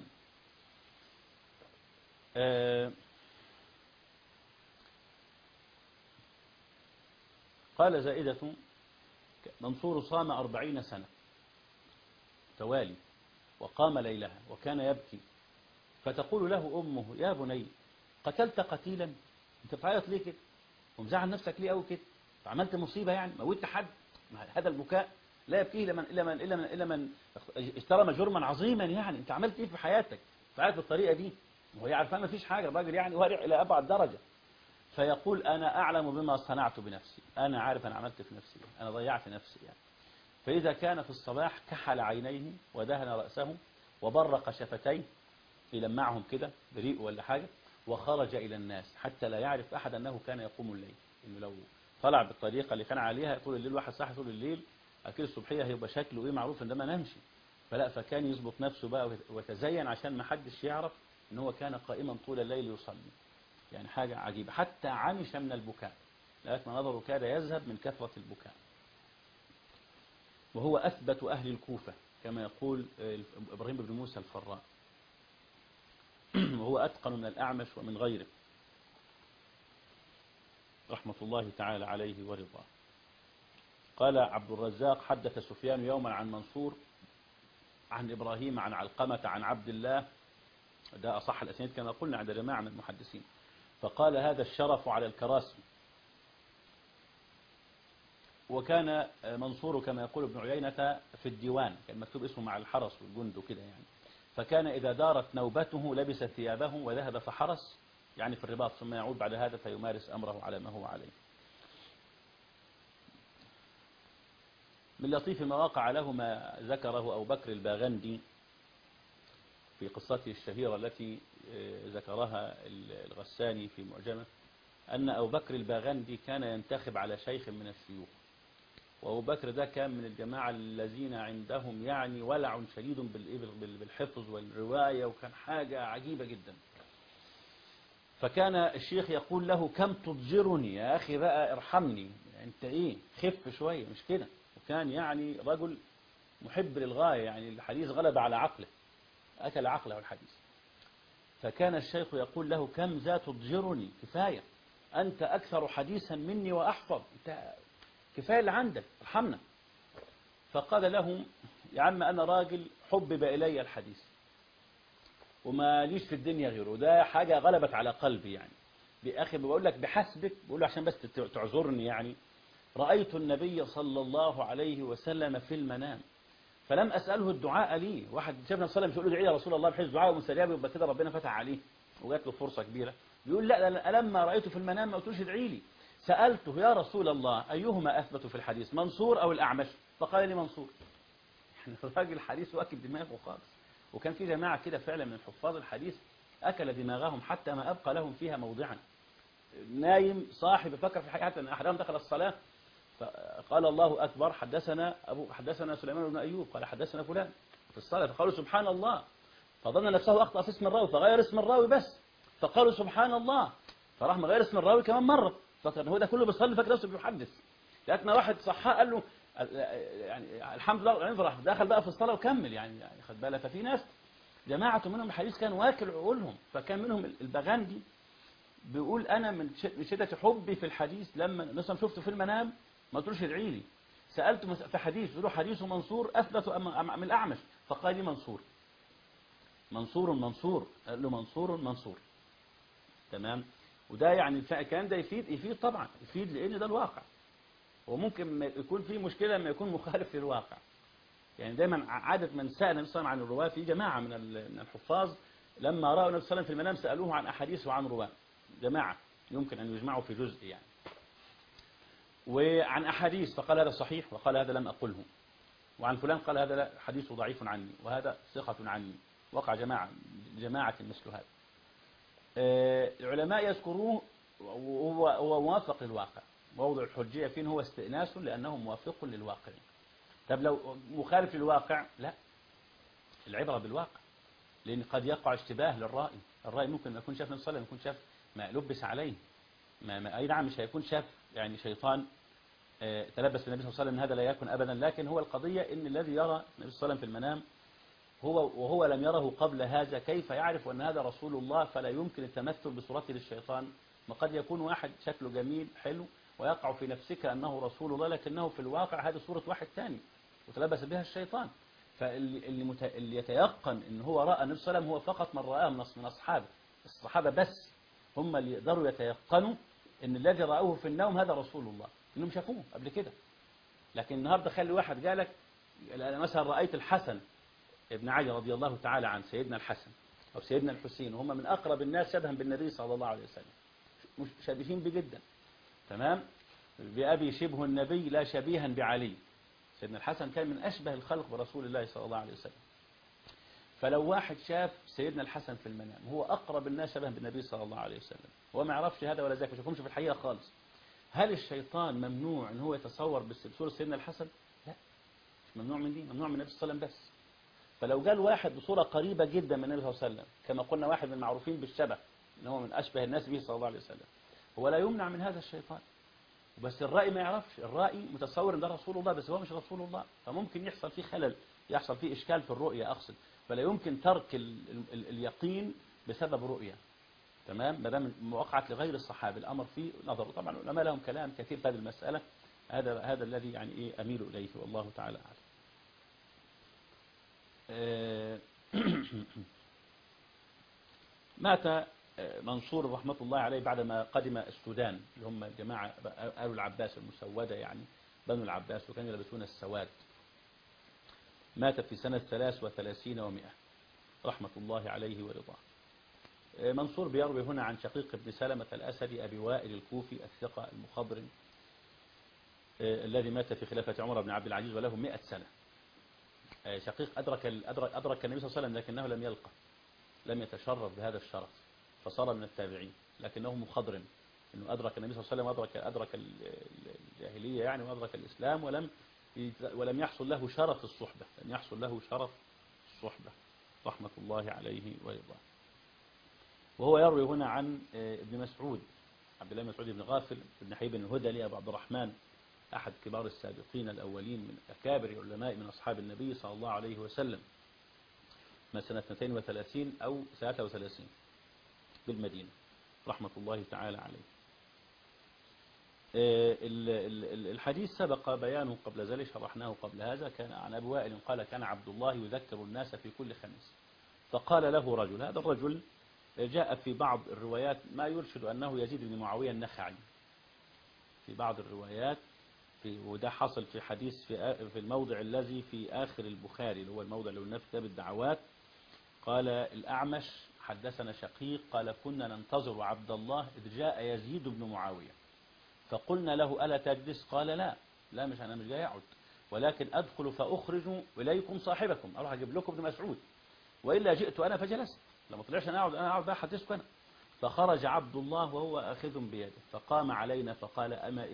قال زائدة منصور صام 40 سنة توالي وقام ليلها وكان يبكي، فتقول له أمه يا بني قتلت قتيلا، انت بتعيط ليه كده ومزعل نفسك ليه قوي كده، عملت مصيبة يعني موتت حد. هذا البكاء لا يبكيه إلا من اشترم جرما عظيما يعني، انت عملت ايه في حياتك تعيط بالطريقة دي، وهي عارفة ما فيش حاجة، الراجل يعني وارع إلى أبعد درجة. فيقول أنا أعلم بما صنعت بنفسي، أنا عارف أنا عملت في نفسي، أنا ضيعت نفسي يعني. فإذا كان في الصباح كحل عينيه ودهن رأسه وبرق شفتيه، يلمعهم كده بريق ولا حاجة، وخرج إلى الناس حتى لا يعرف أحد أنه كان يقوم الليل، إنه لو طلع بالطريقة اللي كان عليها طول الليل، واحد صاحي طول الليل أكيد الصبحية هيبقى شكله معروف إن ده ما نمشي، فلا، فكان يظبط نفسه بقى وتزين عشان ما حدش يعرف إن هو كان قائما طول الليل يصلي يعني، حاجة عجيبة. حتى عمش من البكاء، لكن نظره كاد يذهب من كثرة البكاء. وهو أثبت أهل الكوفة كما يقول إبراهيم بن موسى الفراء، وهو أتقن من الأعمش ومن غيره رحمة الله تعالى عليه ورضاه. قال عبد الرزاق حدث سفيان يوما عن منصور عن إبراهيم عن علقمة عن عبد الله، ده أصح الأسانيد كما قلنا عند جماعة من المحدثين، فقال هذا الشرف على الكراسي. وكان منصور كما يقول ابن عيينة في الديوان، كان مكتوب اسمه مع الحرس والجند وكده يعني، فكان إذا دارت نوبته لبس ثيابه وذهب فحرس يعني في الرباط، ثم يعود بعد هذا فيمارس أمره على ما هو عليه. من لطيف ما وقع له ما ذكره أبو بكر الباغندي في قصته الشهيرة التي ذكرها الغساني في معجمه، أن أبو بكر الباغندي كان ينتخب على شيخ من الشيوخ، وأبو بكر ده كان من الجماعة الذين عندهم يعني ولع شديد بالحفظ والرواية، وكان حاجة عجيبة جدا. فكان الشيخ يقول له كم تضجرني يا أخي بقى ارحمني، أنت إيه خف شوية مش كده. وكان يعني رجل محب للغاية، يعني الحديث غلب على عقله، أكل عقله الحديث. فكان الشيخ يقول له كم ذا تضجرني، كفاية، أنت أكثر حديثا مني وأحفظ، أنت كفاية اللي عندك ارحمنا. فقال لهم يا عم أنا راجل حبب إلي الحديث وما ليش في الدنيا غيره، ده حاجة غلبت على قلبي يعني. بأخي بقول لك بحسبك، بقول له عشان بس تعذرني يعني، رأيت النبي صلى الله عليه وسلم في المنام فلم أسأله الدعاء لي. واحد شافنا صلى الله عليه وسلم يقول له يا رسول الله بحيث دعاء ومستجاب، يبقى كده ربنا فتح عليه وجات له فرصة كبيرة. بيقول لا لما رأيته في المنام ما قلتلوش ادعي لي، سألته يا رسول الله أيهما أثبت في الحديث، منصور أو الأعمش؟ فقال لي منصور. يعني الراجل حديث واكل دماغه خالص. وكان في جماعة كده فعلا من حفاظ الحديث أكل دماغهم حتى ما أبقى لهم فيها موضعا. نايم صاحي بفكر في حاجة، حتى أن أحدهم دخل الصلاة فقال الله أكبر، حدثنا سليمان بن أيوب قال حدثنا فلان في الصلاة، فقالوا سبحان الله، فظن نفسه أخطأ في اسم الراوي فغير اسم الراوي بس، فقالوا سبحان الله، فراح مغير اسم الراوي كمان مرة، فكر هو ده كله بيصلي فاكر نفسه بيحدث. لكن واحد صحاه قال له يعني الحمد لله، راح دخل بقى في الصلاة وكمل يعني خد بالك. ففي ناس جماعة منهم الحديث كان واكل عقولهم. فكان منهم البغاندي بيقول أنا من شدة حبي في الحديث لما مثلا شفته في المنام ما قلتلوش ادعي لي، سألته في حديث يقول له حديثه منصور أثبت من الأعمش، فقال لي منصور قال له منصور. تمام. وده يعني الكلام ده يفيد طبعا، يفيد لأن ده الواقع. وممكن يكون في مشكلة لما يكون مخالف للواقع. يعني دايما عادة من سأل النبي صلى الله عليه وسلم عن الرواة، في جماعة من الحفاظ لما رأوا النبي صلى الله عليه وسلم في المنام سألوه عن أحاديث وعن رواة، جماعة يمكن أن يجمعوا في جزء يعني، وعن أحاديث فقال هذا صحيح وقال هذا لم أقله، وعن فلان قال هذا حديث ضعيف عني وهذا ثقة عني. وقع جماعة مثل هذا. العلماء يذكروه وهو موافق للواقع. موضع الحجية فيه هو استئناس لأنه موافق للواقع. طب لو مخالف للواقع لا، العبرة بالواقع، لأن قد يقع اشتباه للرائي. الرائي ممكن ما يكون شاف النبي صلى الله عليه وسلم، يكون شاف ما لبس عليه، أي نعم مش هيكون شاف يعني شيطان تلبس بالنبي صلى الله عليه وسلم، هذا لا يكون أبدا. لكن هو القضية إن الذي يرى النبي صلى الله عليه وسلم في المنام وهو لم يره قبل هذا، كيف يعرف أن هذا رسول الله؟ فلا يمكن التمثل بصورته للشيطان. ما قد يكون واحد شكله جميل حلو ويقع في نفسك أنه رسول الله، لكنه في الواقع هذه صورة واحد ثاني وتلبس بها الشيطان. فاللي يتيقن ان هو راى النبي صلى الله عليه وسلم هو فقط من رآه من اصحابه. الصحابه بس هم اللي يقدروا يتيقنوا ان الذي رأوه في النوم هذا رسول الله، انهم شافوه قبل كده. لكن النهارده خلي واحد قالك مثلا رأيت الحسن ابن علي رضي الله تعالى عن سيدنا الحسن او سيدنا الحسين، وهم من اقرب الناس شبها بالنبي صلى الله عليه وسلم، مشابهين بجدا. تمام. بأبي شبه النبي لا شبيها بعلي. سيدنا الحسن كان من أشبه الخلق برسول الله صلى الله عليه وسلم. فلو واحد شاف سيدنا الحسن في المنام هو أقرب الناس شبها بالنبي صلى الله عليه وسلم، هو ما يعرفش هذا ولا ذاك، ما شافهمش في الحقيقة خالص، هل الشيطان ممنوع ان هو يتصور بصورة سيدنا الحسن؟ لا، مش ممنوع من دي، ممنوع من النبي صلى الله عليه وسلم بس. فلو جاء واحد بصورة قريبة جدا من النبي صلى الله عليه وسلم، كما قلنا واحد من المعروفين بالشبه ان هو من أشبه الناس به صلى الله عليه وسلم، هو لا يمنع من هذا الشيطان. بس الرأي ما يعرفش، الرأي متصور ان ده رسول الله بس هو مش رسول الله، فممكن يحصل فيه خلل، يحصل فيه إشكال في الرؤية أقصد. فلا يمكن ترك اليقين بسبب رؤية. تمام. ما دام وقعت لغير الصحابة الأمر فيه نظر. طبعا العلماء لهم كلام كثير في هذه المسألة، هذا الذي يعني إيه أميل إليه والله تعالى أعلم. مات منصور رحمة الله عليه بعدما قدم السودان، اللي هم جماعة آل العباس المسودة، يعني بنو العباس، وكانوا يلبسون السواد. مات في سنة 33 و100 رحمة الله عليه ورضاه. منصور بيروي هنا عن شقيق بن سلمة الأسدي أبي وائل الكوفي الثقة المخضرم، الذي مات في خلافة عمر بن عبد العزيز وله 100 سنة. شقيق أدرك النبي صلى الله عليه وسلم لكنه لم يلقى، لم يتشرف بهذا الشرف، فصار من التابعين، لكنه مخضرم أنه أدرك النبي صلى الله عليه وسلم، أدرك الجاهلية يعني، وأدرك الإسلام، ولم يحصل له شرف الصحبة، لم يحصل له شرف الصحبة رحمة الله عليه ويرضاه. وهو يروي هنا عن ابن مسعود، عبد الله بن مسعود بن غافل بن حبيب الهذلي أبو عبد الرحمن، أحد كبار السابقين الأولين من أكابر العلماء من أصحاب النبي صلى الله عليه وسلم، من سنة 32 أو 33 بالمدينة رحمة الله تعالى عليه. الحديث سبق بيانه قبل ذلك، شرحناه قبل هذا. كان عن أبي وائل قال كان عبد الله يذكر الناس في كل خميس، فقال له رجل، هذا الرجل جاء في بعض الروايات ما يرشد أنه يزيد بن معاوية النخعي، في بعض الروايات، وده حصل في حديث في الموضع الذي في آخر البخاري، اللي هو الموضع اللي قلناه في كتاب الدعوات. قال الأعمش حدثنا شقيق قال كنا ننتظر عبد الله إذ جاء يزيد بن معاوية فقلنا له ألا تجلس؟ قال لا مش أنا مش جاي أقعد، ولكن أدخل فأخرج إليكم صاحبكم، أروح أجيب لكم ابن مسعود، وإلا جئت أنا فجلست، لما طلعش أنا أقعد بقى حدثكم أنا. فخرج عبد الله وهو آخذ بيده فقام علينا فقال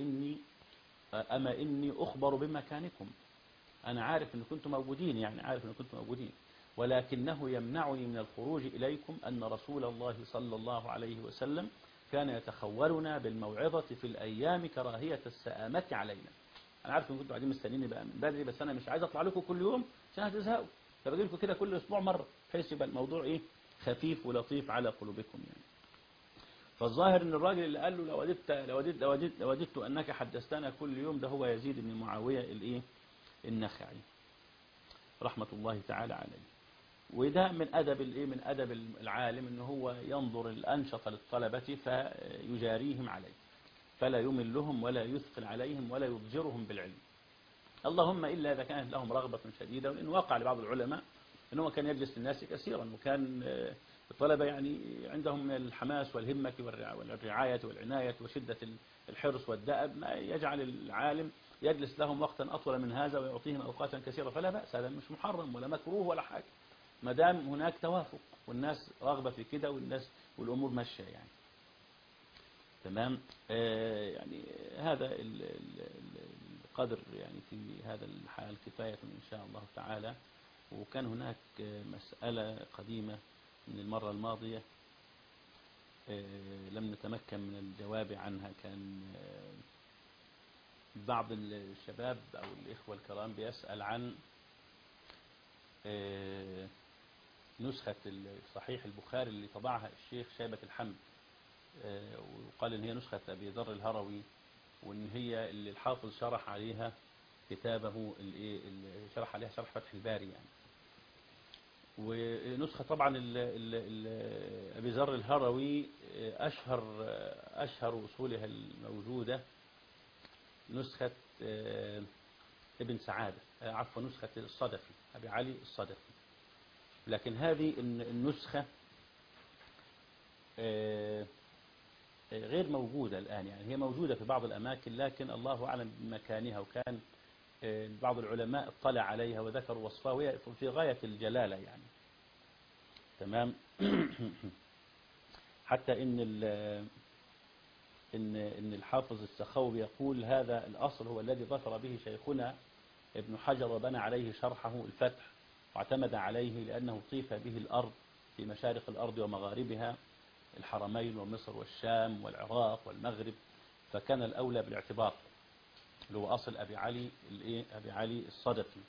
أما إني أخبر بمكانكم، أنا عارف أن كنتم موجودين، يعني عارف أن كنتم موجودين، ولكنه يمنعني من الخروج إليكم أن رسول الله صلى الله عليه وسلم كان يتخولنا بالموعظة في الأيام كراهية السآمة علينا. أنا عارف أن كنتم قاعدين مستنيني بقى من بدري، بس أنا مش عايز أطلع لكم كل يوم عشان هتزهقوا، فبجي لكم كده كل أسبوع مرة، بحيث يبقى الموضوع خفيف ولطيف على قلوبكم يعني. فالظاهر ان الراجل اللي قال له لوددت انك حدثتنا كل يوم، ده هو يزيد بن معاوية النخعي رحمة الله تعالى عليه. وده من أدب العالم ان هو ينظر الأنشط للطلبة فيجاريهم عليه، فلا يملهم ولا يثقل عليهم ولا يضجرهم بالعلم، اللهم إلا إذا كانت لهم رغبة شديدة. وإن وقع لبعض العلماء أنه كان يجلس للناس كثيرا، وكان الطلبة يعني عندهم من الحماس والهمة والرعاية والعناية وشدة الحرص والدأب ما يجعل العالم يجلس لهم وقتا أطول من هذا ويعطيهم أوقاتا كثيرة، فلا بأس، هذا مش محرم ولا مكروه ولا حاجة، ما دام هناك توافق والناس راغبة في كده والأمور ماشية يعني. تمام. يعني هذا القدر يعني في هذا الحال كفاية إن شاء الله تعالى. وكان هناك مسألة قديمة من المرة الماضية لم نتمكن من الجواب عنها. كان بعض الشباب أو الإخوة الكرام بيسأل عن نسخة صحيح البخاري اللي طبعها الشيخ شيبة الحمد، وقال إن هي نسخة أبي ذر الهروي، وإن هي اللي الحافظ شرح عليها كتابه شرح عليها شرح فتح الباري يعني. ونسخة طبعا أبي ذر الهروي أشهر أصولها الموجودة نسخة ابن سعادة، عفوا نسخة الصدفي أبي علي الصدفي. لكن هذه النسخة غير موجودة الآن، يعني هي موجودة في بعض الأماكن لكن الله أعلم بمكانها، وكان بعض العلماء اطلع عليها وذكروا وصفها وهي في غاية الجلالة يعني. تمام. حتى إن الحافظ السخاوي يقول هذا الأصل هو الذي ظفر به شيخنا ابن حجر وبنى عليه شرحه الفتح واعتمد عليه، لأنه طيف به الأرض في مشارق الأرض ومغاربها، الحرمين ومصر والشام والعراق والمغرب، فكان الأولى بالاعتبار اللي هو أصل أبي علي الصدفي.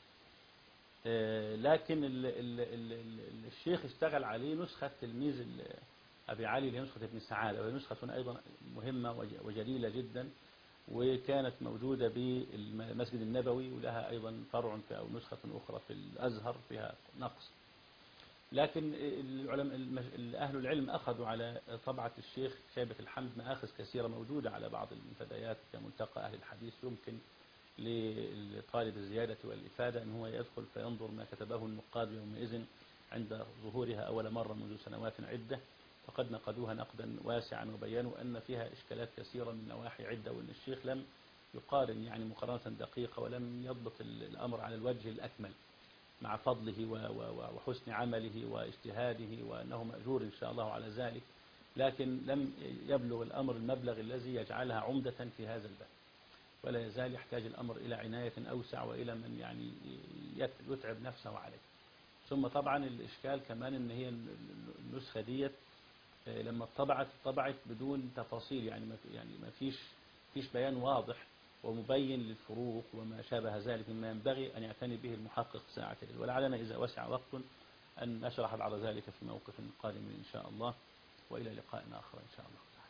لكن الشيخ اشتغل عليه نسخة تلميذ أبي علي اللي هي نسخة ابن سعادة، وهي نسخة أيضا مهمة وجليلة جدا، وكانت موجودة بالمسجد النبوي، ولها أيضا فرع أو نسخة أخرى في الأزهر فيها نقص. لكن أهل العلم أخذوا على طبعة الشيخ شيبة الحمد مآخذ كثيرة موجودة على بعض المنتديات كملتقى أهل الحديث، يمكن لطالب الزيادة والإفادة أن هو يدخل فينظر ما كتبه النقاد يومئذ عند ظهورها أول مرة منذ سنوات عدة، فقد نقدوها نقدا واسعا وبيانوا أن فيها إشكالات كثيرة من نواحي عدة، وأن الشيخ لم يقارن يعني مقارنة دقيقة، ولم يضبط الأمر على الوجه الأكمل مع فضله وحسن عمله واجتهاده، وأنه مأجور إن شاء الله على ذلك. لكن لم يبلغ الأمر المبلغ الذي يجعلها عمدة في هذا الباب، ولا يزال يحتاج الأمر إلى عناية أوسع وإلى من يعني يتعب نفسه عليه. ثم طبعا الإشكال كمان إن هي النسخة ديت لما طبعت بدون تفاصيل، يعني ما فيش بيان واضح ومبين للفروق وما شابه ذلك مما ينبغي أن يعتني به المحقق ساعة، ولعلنا إذا وسع وقت أن نشرح بعد ذلك في موقف قادم إن شاء الله، وإلى لقاء آخر إن شاء الله.